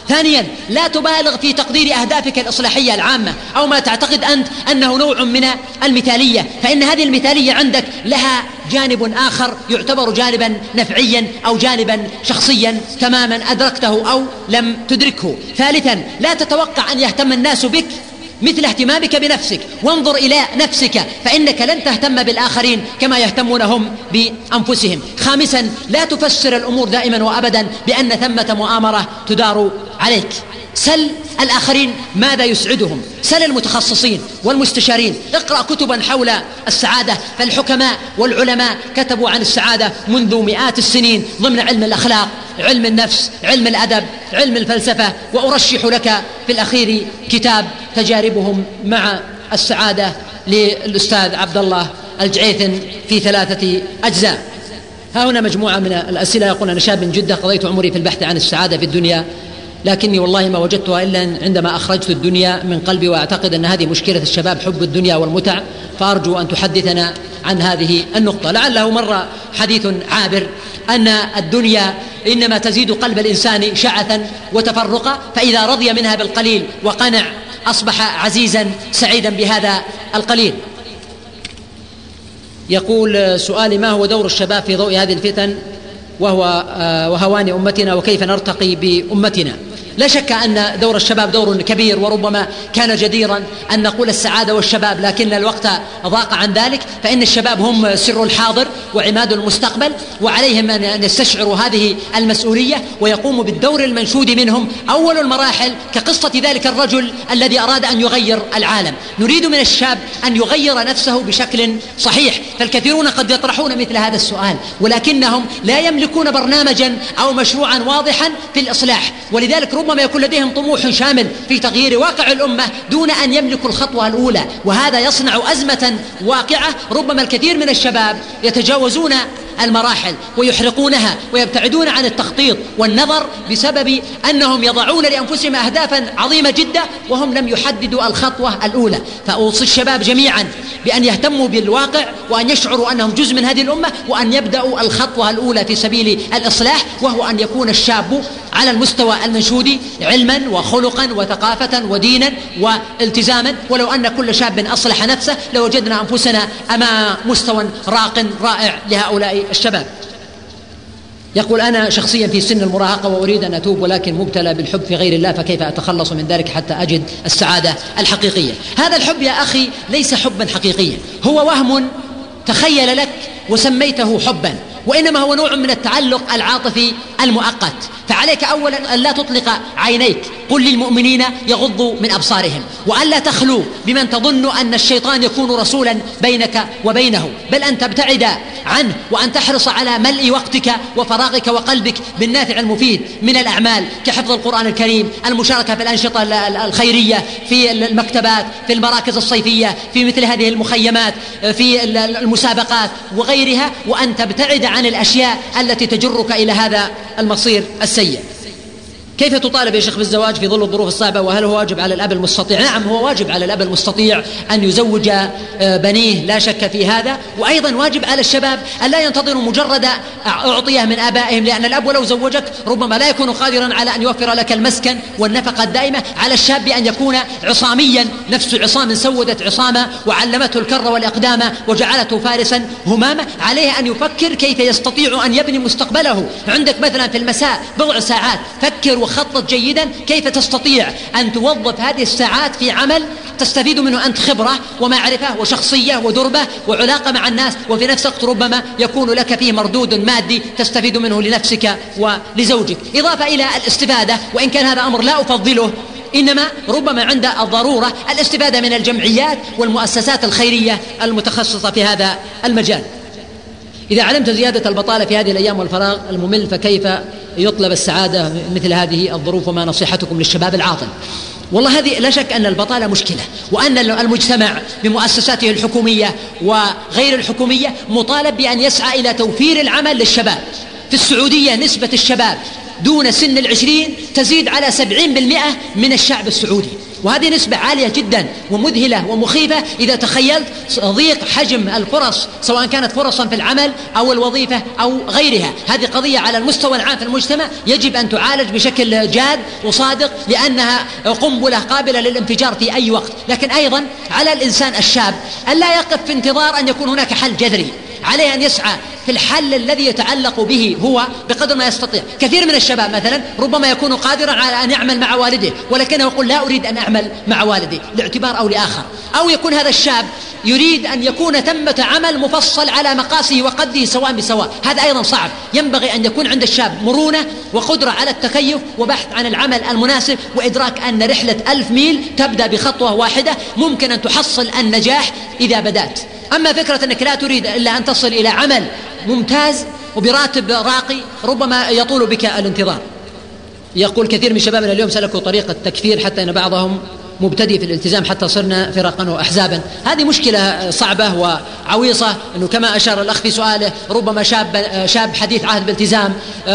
Speaker 1: ثانيا، لا تبالغ في تقدير أهدافك الإصلاحية العامة أو ما تعتقد أنت أنه نوع من المثالية، فإن هذه المثالية عندك لها جانب آخر يعتبر جانبا نفعيا أو جانبا شخصيا تماما أدركته أو لم تدركه. ثالثا، لا تتوقع أن يهتم الناس بك مثل اهتمامك بنفسك، وانظر إلى نفسك فإنك لن تهتم بالآخرين كما يهتمون هم بأنفسهم. خامسا، لا تفسر الأمور دائما وأبدا بأن ثمة مؤامرة تدار عليك. سل الآخرين ماذا يسعدهم، سل المتخصصين والمستشارين، اقرأ كتبا حول السعادة، فالحكماء والعلماء كتبوا عن السعادة منذ مئات السنين ضمن علم الأخلاق، علم النفس، علم الأدب، علم الفلسفة. وأرشح لك في الأخير كتاب تجاربهم مع السعادة للأستاذ عبد الله الجعيثن في 3 أجزاء. ها هنا مجموعة من الأسئلة. يقول: أنا شاب جدا قضيت عمري في البحث عن السعادة في الدنيا، لكني والله ما وجدتها إلا عندما أخرجت الدنيا من قلبي، وأعتقد أن هذه مشكلة الشباب، حب الدنيا والمتع، فأرجو أن تحدثنا عن هذه النقطة. لعله مر حديث عابر أن الدنيا إنما تزيد قلب الإنسان شعثا وتفرقا، فإذا رضي منها بالقليل وقنع أصبح عزيزا سعيدا بهذا القليل. يقول سؤالي: ما هو دور الشباب في ضوء هذه الفتن وهوان أمتنا، وكيف نرتقي بأمتنا؟ لا شك أن دور الشباب دور كبير، وربما كان جديرا أن نقول السعادة والشباب، لكن الوقت ضاق عن ذلك، فإن الشباب هم سر الحاضر وعماد المستقبل، وعليهم أن يستشعروا هذه المسؤولية ويقوموا بالدور المنشود منهم. أول المراحل كقصة ذلك الرجل الذي أراد أن يغير العالم. نريد من الشاب أن يغير نفسه بشكل صحيح، فالكثيرون قد يطرحون مثل هذا السؤال ولكنهم لا يملكون برنامجا أو مشروعا واضحا في الإصلاح، ولذلك ربما يكون لديهم طموح شامل في تغيير واقع الأمة دون أن يملكوا الخطوة الأولى، وهذا يصنع أزمة واقعة. ربما الكثير من الشباب يتجاوزون المراحل ويحرقونها ويبتعدون عن التخطيط والنظر بسبب أنهم يضعون لأنفسهم أهدافا عظيمة جدا وهم لم يحددوا الخطوة الأولى. فأوصي الشباب جميعا بأن يهتموا بالواقع، وأن يشعروا أنهم جزء من هذه الأمة، وأن يبدأوا الخطوة الأولى في سبيل الإصلاح، وهو أن يكون الشاب على المستوى المنشودي علما وخلقا وثقافة ودينا والتزاما. ولو أن كل شاب أصلح نفسه لوجدنا أنفسنا أمام مستوى راق رائع لهؤلاء الشباب. يقول: أنا شخصيا في سن المراهقة وأريد أن أتوب، ولكن مبتلى بالحب في غير الله، فكيف أتخلص من ذلك حتى أجد السعادة الحقيقية؟ هذا الحب يا أخي ليس حبا حقيقيا، هو وهم تخيل لك وسميته حبا، وإنما هو نوع من التعلق العاطفي المؤقت. فعليك أولا أن لا تطلق عينيك، قل للمؤمنين يغضوا من أبصارهم، وأن لا تخلو بمن تظن أن الشيطان يكون رسولا بينك وبينه، بل أن تبتعد عنه، وأن تحرص على ملء وقتك وفراغك وقلبك بالنافع المفيد من الأعمال كحفظ القرآن الكريم، المشاركة في الأنشطة الخيرية، في المكتبات، في المراكز الصيفية، في مثل هذه المخيمات، في المسابقات وغيرها، وأن تبتعد عن الأشياء التي تجرك إلى هذا المصير السيء. كيف تطالب يا شيخ بالزواج في ظل الظروف الصعبة، وهل هو واجب على الأب المستطيع؟ نعم، هو واجب على الأب المستطيع أن يزوج بنيه، لا شك في هذا. وأيضا واجب على الشباب أن لا ينتظروا مجرد أعطية من آبائهم، لأن الأب ولو زوجك ربما لا يكون قادرا على أن يوفر لك المسكن والنفقة الدائمة. على الشاب أن يكون عصاميا، نفس عصام سودت عصامة وعلمته الكر والإقدام وجعلته فارسا همامة. عليه أن يفكر كيف يستطيع أن يبني مستقبله. عندك مثلا في المساء بضع ساعات، فكر وخطط جيدا كيف تستطيع أن توظف هذه الساعات في عمل تستفيد منه أنت خبرة ومعرفة وشخصية ودربة وعلاقة مع الناس، وفي نفس الوقت ربما يكون لك فيه مردود مادي تستفيد منه لنفسك ولزوجك، إضافة إلى الاستفادة، وإن كان هذا أمر لا أفضله، إنما ربما عند الضرورة الاستفادة من الجمعيات والمؤسسات الخيرية المتخصصة في هذا المجال. إذا علمت زيادة البطالة في هذه الأيام والفراغ الممل، فكيف يطلب السعادة مثل هذه الظروف، وما نصيحتكم للشباب العاطل؟ والله هذه لا شك أن البطالة مشكلة، وأن المجتمع بمؤسساته الحكومية وغير الحكومية مطالب بأن يسعى إلى توفير العمل للشباب. في السعودية نسبة الشباب دون سن 20 تزيد على 70% من الشعب السعودي، وهذه نسبة عالية جدا ومذهلة ومخيفة إذا تخيلت ضيق حجم الفرص، سواء كانت فرصا في العمل أو الوظيفة أو غيرها. هذه قضية على المستوى العام في المجتمع يجب أن تعالج بشكل جاد وصادق، لأنها قنبلة قابلة للانفجار في أي وقت. لكن أيضا على الإنسان الشاب أن لا يقف في انتظار أن يكون هناك حل جذري، عليه أن يسعى في الحل الذي يتعلق به هو بقدر ما يستطيع. كثير من الشباب مثلا ربما يكون قادرا على أن يعمل مع والده، ولكنه يقول لا أريد أن أعمل مع والدي لاعتبار أو لآخر. أو يكون هذا الشاب يريد أن يكون ثمة عمل مفصل على مقاسه وقده سواء بسواء، هذا أيضا صعب. ينبغي أن يكون عند الشاب مرونة وقدرة على التكيف وبحث عن العمل المناسب، وإدراك أن رحلة 1000 ميل تبدأ بخطوة واحدة ممكن أن تحصل النجاح إذا بدأت. أما فكرة أنك لا تريد إلا أن تصل إلى عمل ممتاز وبراتب راقي ربما يطول بك الانتظار. يقول كثير من شبابنا اليوم سلكوا طريق التكفير حتى أن بعضهم مبتدئ في الالتزام حتى صرنا فرقا وأحزابا. هذه مشكلة صعبة وعويصة، أنه كما أشار الأخ في سؤاله ربما شاب حديث عهد بالالتزام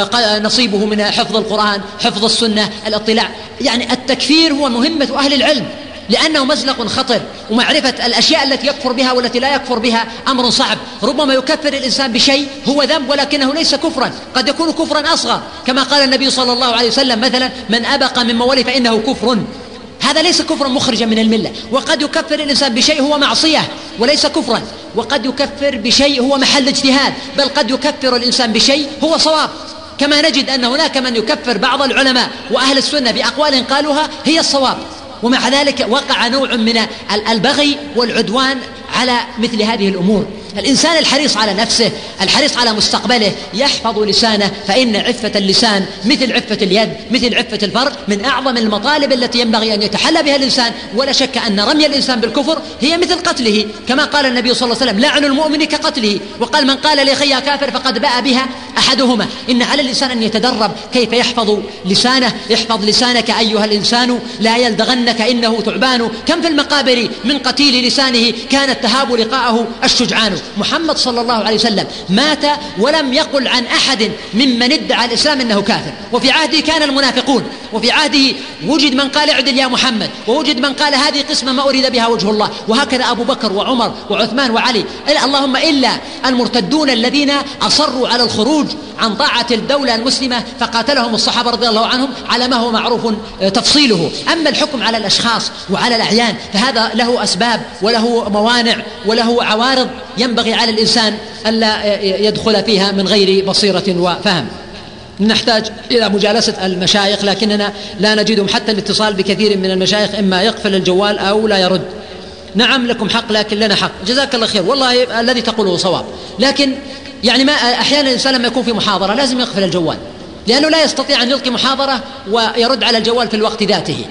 Speaker 1: نصيبه من حفظ القرآن، حفظ السنة، الاطلاع. يعني التكفير هو مهمة أهل العلم، لأنه مزلق خطر، ومعرفة الأشياء التي يكفر بها والتي لا يكفر بها أمر صعب. ربما يكفر الإنسان بشيء هو ذنب ولكنه ليس كفرا، قد يكون كفرا أصغر، كما قال النبي صلى الله عليه وسلم مثلا من أبق من موالي فإنه كفر، هذا ليس كفرا مخرجا من الملة. وقد يكفر الإنسان بشيء هو معصية وليس كفرا، وقد يكفر بشيء هو محل اجتهاد، بل قد يكفر الإنسان بشيء هو صواب. كما نجد أن هناك من يكفر بعض العلماء وأهل السنة بأقوال قالوها هي الصواب، ومع ذلك وقع نوع من البغي والعدوان على مثل هذه الأمور. الإنسان الحريص على نفسه، الحريص على مستقبله، يحفظ لسانه، فإن عفة اللسان مثل عفة اليد مثل عفة الفرج من أعظم المطالب التي ينبغي أن يتحلى بها الإنسان. ولا شك أن رمي الإنسان بالكفر هي مثل قتله، كما قال النبي صلى الله عليه وسلم لعن المؤمن كقتله، وقال من قال لأخيه كافر فقد باء بها أحدهما. إن على الإنسان أن يتدرب كيف يحفظ لسانه. احفظ لسانك أيها الإنسان لا يلدغنك إنه ثعبان، كم في المقابر من قتيل لسانه كان التهاب لقاءه الشجعان. محمد صلى الله عليه وسلم مات ولم يقل عن أحد ممن ادعى الإسلام أنه كافر، وفي عهده كان المنافقون، وفي عهده وجد من قال اعدل يا محمد، ووجد من قال هذه قسمة ما أريد بها وجه الله، وهكذا أبو بكر وعمر وعثمان وعلي، اللهم إلا المرتدون الذين أصروا على الخروج عن طاعة الدولة المسلمة فقاتلهم الصحابة رضي الله عنهم على ما هو معروف تفصيله. أما الحكم على الأشخاص وعلى الأعيان فهذا له أسباب وله موانع وله عوارض ينبغي على الإنسان ألا يدخل فيها من غير بصيرة وفهم. نحتاج إلى مجالسة المشايخ، لكننا لا نجدهم حتى الاتصال بكثير من المشايخ إما يقفل الجوال أو لا يرد. نعم لكم حق لكن لنا حق، جزاك الله خير، والله الذي تقوله صواب، لكن يعني ما أحيانا الإنسان لما يكون في محاضرة لازم يقفل الجوال، لأنه لا يستطيع أن يلقي محاضرة ويرد على الجوال في الوقت ذاته.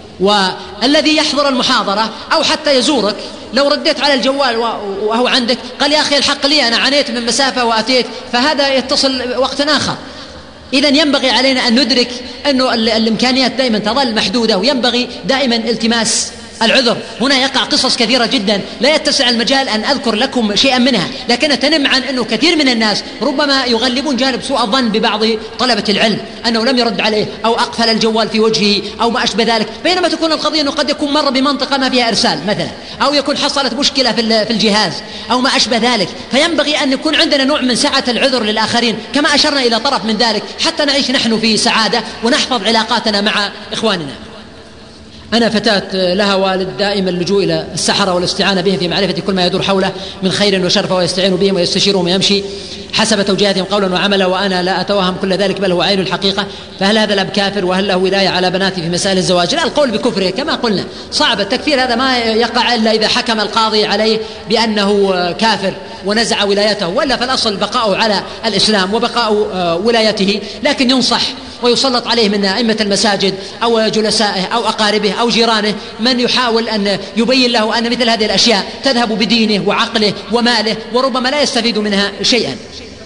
Speaker 1: والذي يحضر المحاضرة أو حتى يزورك لو رديت على الجوال وهو عندك قال يا أخي الحق لي أنا عانيت من مسافة وأتيت، فهذا يتصل وقت آخر. إذن ينبغي علينا أن ندرك أنه الإمكانيات دائما تظل محدودة، وينبغي دائما التماس العذر. هنا يقع قصص كثيرة جدا لا يتسع المجال أن أذكر لكم شيئا منها، لكن تنم عن أنه كثير من الناس ربما يغلبون جانب سوء الظن ببعض طلبة العلم أنه لم يرد عليه أو أقفل الجوال في وجهه أو ما أشبه ذلك، بينما تكون القضية أنه قد يكون مر بمنطقة ما فيها إرسال مثلا، أو يكون حصلت مشكلة في الجهاز أو ما أشبه ذلك. فينبغي أن يكون عندنا نوع من سعة العذر للآخرين كما أشرنا إلى طرف من ذلك حتى نعيش نحن في سعادة ونحفظ علاقاتنا مع إخواننا. أنا فتاة لها والد دائما اللجوء إلى السحرة والاستعانة بهم في معرفة كل ما يدور حوله من خير وشرف، ويستعين بهم ويستشيرهم ويمشي حسب توجيهاتهم قولا وعملا، وأنا لا أتوهم كل ذلك بل هو عين الحقيقة. فهل هذا الأب كافر وهل له ولاية على بناتي في مسائل الزواج؟ لا، القول بكفره كما قلنا صعب. التكفير هذا ما يقع إلا إذا حكم القاضي عليه بأنه كافر ونزع ولايته، ولا فالأصل بقاؤه على الإسلام وبقاء ولايته. لكن ينصح ويسلط عليه من أئمة المساجد أو جلسائه أو أقاربه أو جيرانه من يحاول أن يبين له أن مثل هذه الأشياء تذهب بدينه وعقله وماله وربما لا يستفيد منها شيئا.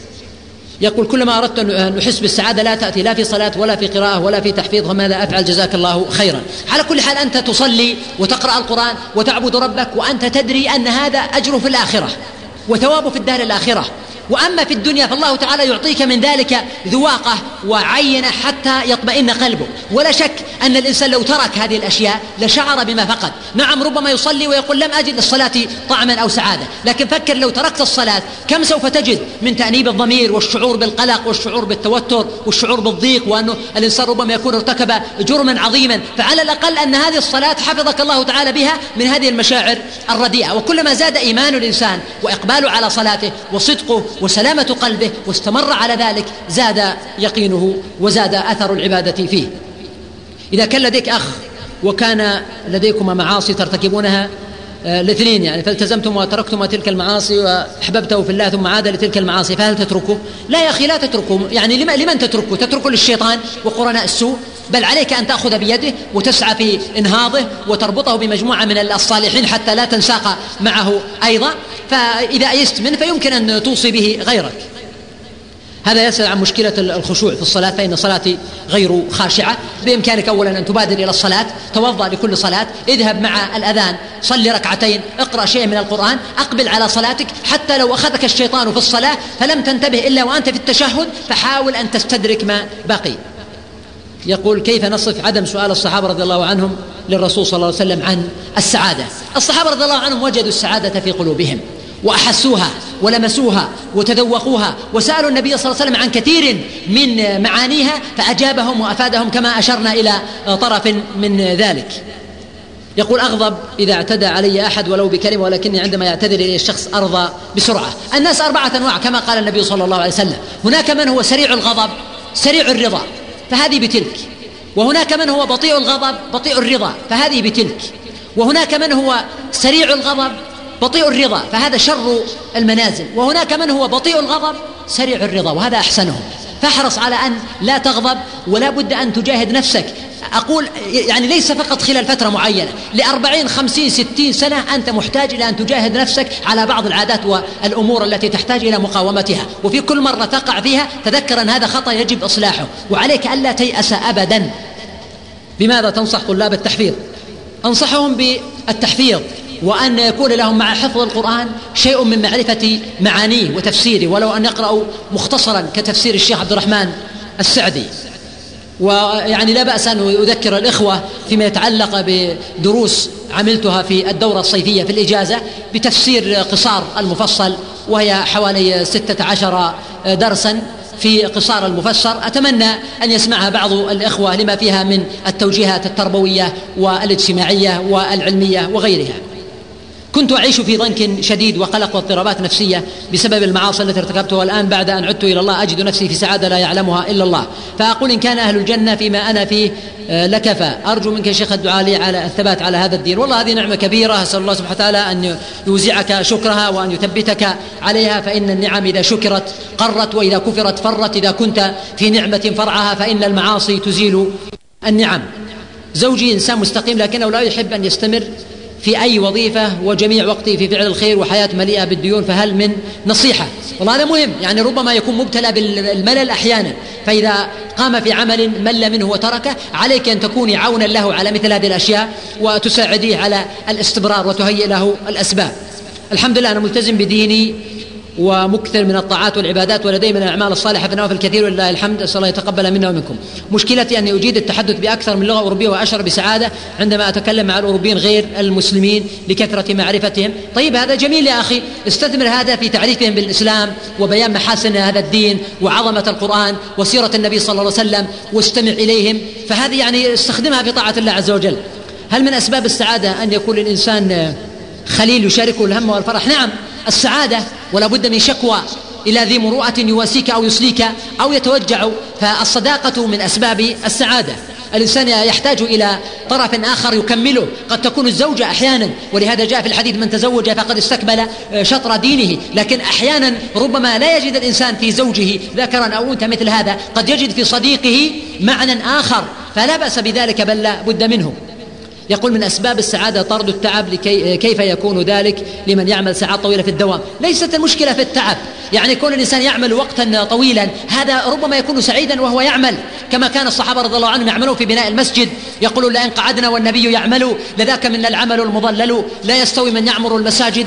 Speaker 1: يقول كلما أردت أن أحس بالسعادة لا تأتي لا في صلاة ولا في قراءة ولا في تحفيظ، فماذا أفعل؟ جزاك الله خيرا. على كل حال أنت تصلي وتقرأ القرآن وتعبد ربك وأنت تدري أن هذا أجر في الآخرة وثواب في الدار الآخرة، وأما في الدنيا فالله تعالى يعطيك من ذلك ذواقة وعينة حتى يطمئن قلبه. ولا شك أن الإنسان لو ترك هذه الأشياء لشعر بما فقد. نعم ربما يصلي ويقول لم أجد للصلاة طعما أو سعادة، لكن فكر لو تركت الصلاة كم سوف تجد من تأنيب الضمير والشعور بالقلق والشعور بالتوتر والشعور بالضيق، وأنه الإنسان ربما يكون ارتكب جرما عظيما. فعلى الأقل أن هذه الصلاة حفظك الله تعالى بها من هذه المشاعر الرديئة. وكلما زاد إيمان الإنسان وإقباله على صلاته وصدقه وسلامة قلبه واستمر على ذلك زاد يقينه وزاد أثر العبادة فيه. إذا كان لديك أخ وكان لديكما معاصي ترتكبونها الاثنين، يعني فالتزمتم وتركتم تلك المعاصي وأحببته في الله ثم عاد لتلك المعاصي، فهل تتركه؟ لا يا أخي لا تتركه. يعني لمن تتركه؟ تتركه للشيطان وقرناء السوء؟ بل عليك أن تأخذ بيده وتسعى في إنهاضه وتربطه بمجموعة من الصالحين حتى لا تنساق معه أيضا. فإذا أيست منه فيمكن أن توصي به غيرك. هذا يسأل عن مشكلة الخشوع في الصلاة، فإن صلاتي غير خاشعة. بإمكانك أولا أن تبادر إلى الصلاة، توضأ لكل صلاة، اذهب مع الأذان، صلي ركعتين، اقرأ شيء من القرآن، أقبل على صلاتك. حتى لو أخذك الشيطان في الصلاة فلم تنتبه إلا وأنت في التشهد فحاول أن تستدرك ما بقي. يقول كيف نصف عدم سؤال الصحابة رضي الله عنهم للرسول صلى الله عليه وسلم عن السعادة؟ الصحابة رضي الله عنهم وجدوا السعادة في قلوبهم وأحسوها ولمسوها وتذوقوها، وسألوا النبي صلى الله عليه وسلم عن كثير من معانيها فأجابهم وأفادهم كما أشرنا إلى طرف من ذلك. يقول أغضب إذا اعتدى علي أحد ولو بكلمة، ولكني عندما يعتذر إلي الشخص أرضى بسرعة. الناس 4 أنواع كما قال النبي صلى الله عليه وسلم. هناك من هو سريع الغضب سريع الرضا فهذه بتلك، وهناك من هو بطيء الغضب بطيء الرضا فهذه بتلك، وهناك من هو سريع الغضب بطيء الرضا فهذا شر المنازل، وهناك من هو بطيء الغضب سريع الرضا وهذا أحسنهم. فاحرص على أن لا تغضب، ولا بد أن تجاهد نفسك. أقول يعني ليس فقط خلال فترة معينة، ل40 50 60 سنة أنت محتاج إلى أن تجاهد نفسك على بعض العادات والأمور التي تحتاج إلى مقاومتها، وفي كل مرة تقع فيها تذكر أن هذا خطأ يجب إصلاحه، وعليك ألا تيأس أبدا. بماذا تنصح طلاب التحفيظ؟ أنصحهم بالتحفيظ، وأن يكون لهم مع حفظ القرآن شيء من معرفة معانيه وتفسيره، ولو أن يقرأوا مختصرا كتفسير الشيخ عبد الرحمن السعدي. ويعني لا بأس أن أذكر الإخوة فيما يتعلق بدروس عملتها في الدورة الصيفية في الإجازة بتفسير قصار المفصل، وهي حوالي 16 درسا في قصار المفسر. أتمنى أن يسمعها بعض الإخوة لما فيها من التوجيهات التربوية والاجتماعية والعلمية وغيرها. كنت أعيش في ضنك شديد وقلق واضطرابات نفسية بسبب المعاصي التي ارتكبتها، والآن بعد أن عدت إلى الله أجد نفسي في سعادة لا يعلمها إلا الله. فأقول إن كان أهل الجنة فيما أنا فيه لكفى. أرجو منك شيخ الدعاء لي على الثبات على هذا الدين. والله هذه نعمة كبيرة، أسأل الله سبحانه وتعالى أن يوزعك شكرها وأن يثبتك عليها، فإن النعم إذا شكرت قرت وإذا كفرت فرت. إذا كنت في نعمة فرعها فإن المعاصي تزيل النعم. زوجي إنسان مستقيم لكنه لا يحب أن يستمر في أي وظيفة، وجميع وقته في فعل الخير وحياة مليئة بالديون، فهل من نصيحة؟ والله هذا مهم، يعني ربما يكون مبتلى بالملل أحيانا، فإذا قام في عمل مل منه وتركه عليك أن تكوني عونا له على مثل هذه الأشياء وتساعديه على الاستمرار وتهيئ له الأسباب. الحمد لله أنا ملتزم بديني ومكثر من الطاعات والعبادات، ولدي من الأعمال الصالحة في النوافل الكثير ولله الحمد، أسأل الله يتقبل منا ومنكم. مشكلتي أني أجيد التحدث بأكثر من لغة أوروبية وأشعر بسعادة عندما أتكلم مع الأوروبيين غير المسلمين لكثرة معرفتهم. طيب هذا جميل يا أخي، استثمر هذا في تعريفهم بالإسلام وبيان محاسن هذا الدين وعظمة القرآن وسيرة النبي صلى الله عليه وسلم، واستمع إليهم، فهذه يعني استخدمها في طاعة الله عز وجل. هل من أسباب السعادة أن يكون الإنسان خليل يشاركه الهم والفرح؟ نعم السعادة، ولا بد من شكوى إلى ذي مروءة يواسيك أو يسليك أو يتوجع، فالصداقة من أسباب السعادة. الإنسان يحتاج إلى طرف آخر يكمله، قد تكون الزوجة أحيانا، ولهذا جاء في الحديث من تزوج فقد استكمل شطر دينه، لكن أحيانا ربما لا يجد الإنسان في زوجه ذكرا أو أنثى مثل هذا، قد يجد في صديقه معنى آخر، فلا بأس بذلك بل لا بد منه. يقول من أسباب السعادة طرد التعب، كيف يكون ذلك لمن يعمل ساعات طويلة في الدوام؟ ليست المشكلة في التعب، يعني يكون الإنسان يعمل وقتا طويلا هذا ربما يكون سعيدا وهو يعمل، كما كان الصحابة رضي الله عنهم يعملون في بناء المسجد، يقولون لئن قعدنا والنبي يعمل لذاك منا العمل المضلل، لا يستوي من يعمر المساجد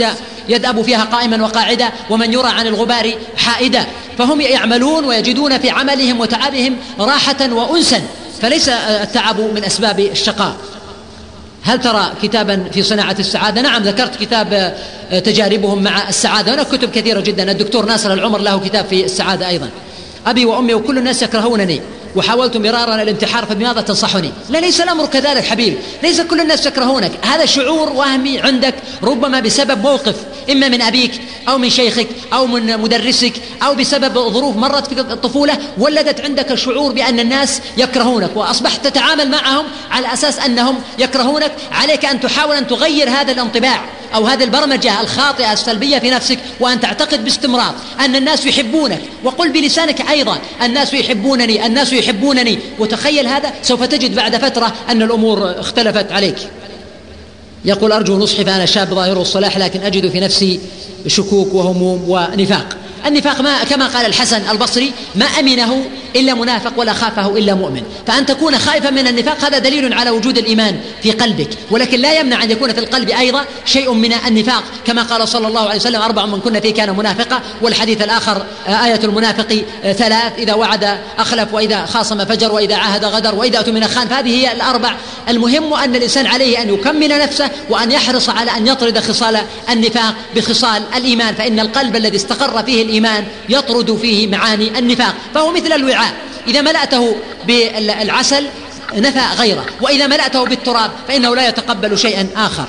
Speaker 1: يدأب فيها قائما وقاعدا ومن يرى عن الغبار حائدا. فهم يعملون ويجدون في عملهم وتعبهم راحة وأنسا، فليس التعب من أسباب الشقاء. هل ترى كتابا في صناعة السعادة؟ نعم، ذكرت كتاب تجاربهم مع السعادة، هناك كتب كثيرة جدا. الدكتور ناصر العمر له كتاب في السعادة أيضا. أبي وأمي وكل الناس يكرهونني وحاولت مرارا الانتحار فبماذا تنصحني؟ لا، ليس الأمر كذلك حبيبي، ليس كل الناس يكرهونك، هذا شعور وهمي عندك ربما بسبب موقف إما من أبيك أو من شيخك أو من مدرسك أو بسبب ظروف مرت في الطفولة ولدت عندك شعور بأن الناس يكرهونك وأصبحت تتعامل معهم على أساس أنهم يكرهونك. عليك أن تحاول أن تغير هذا الانطباع أو هذه البرمجة الخاطئة السلبية في نفسك، وأن تعتقد باستمرار أن الناس يحبونك، وقل بلسانك أيضا الناس يحبونني الناس يحبونني، وتخيل هذا سوف تجد بعد فترة أن الأمور اختلفت عليك. يقول أرجو نصحي فأنا شاب ظاهره الصلاح لكن أجد في نفسي شكوك وهموم ونفاق. النفاق ما كما قال الحسن البصري ما أمنه إلا منافق ولا خافه إلا مؤمن، فأن تكون خائفا من النفاق هذا دليل على وجود الإيمان في قلبك، ولكن لا يمنع أن يكون في القلب أيضا شيء من النفاق، كما قال صلى الله عليه وسلم 4 من كن فيه كان منافقا. والحديث الآخر آية المنافق 3: إذا وعد أخلف، وإذا خاصم فجر، وإذا عاهد غدر، وإذا أؤتمن خان. فهذه هي الأربع. المهم أن الإنسان عليه أن يكمل نفسه وأن يحرص على أن يطرد خصال النفاق بخصال الإيمان، فإن القلب الذي استقر فيه الإيمان يطرد فيه معاني النفاق، فهو مثل الوعاء، إذا ملأته بالعسل نفى غيره، وإذا ملأته بالتراب فإنه لا يتقبل شيئا آخر.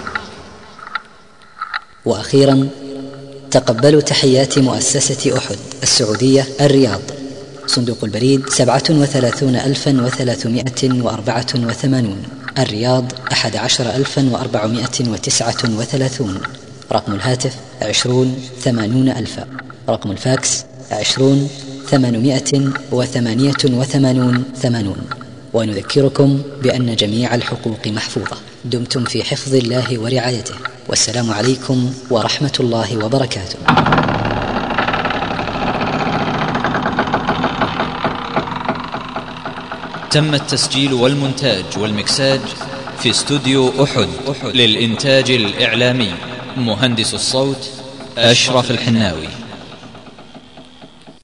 Speaker 5: وأخيرا تقبلوا تحيات مؤسسة أحد السعودية الرياض، صندوق البريد 37,384 الرياض 11,439، رقم الهاتف 20,80,000، رقم الفاكس 20,888,80. ونذكركم بأن جميع الحقوق محفوظة. دمتم في حفظ الله ورعايته، والسلام عليكم ورحمة الله وبركاته.
Speaker 7: تم التسجيل والمونتاج والمكساج في استوديو أحد للإنتاج الإعلامي. مهندس الصوت أشرف الحناوي.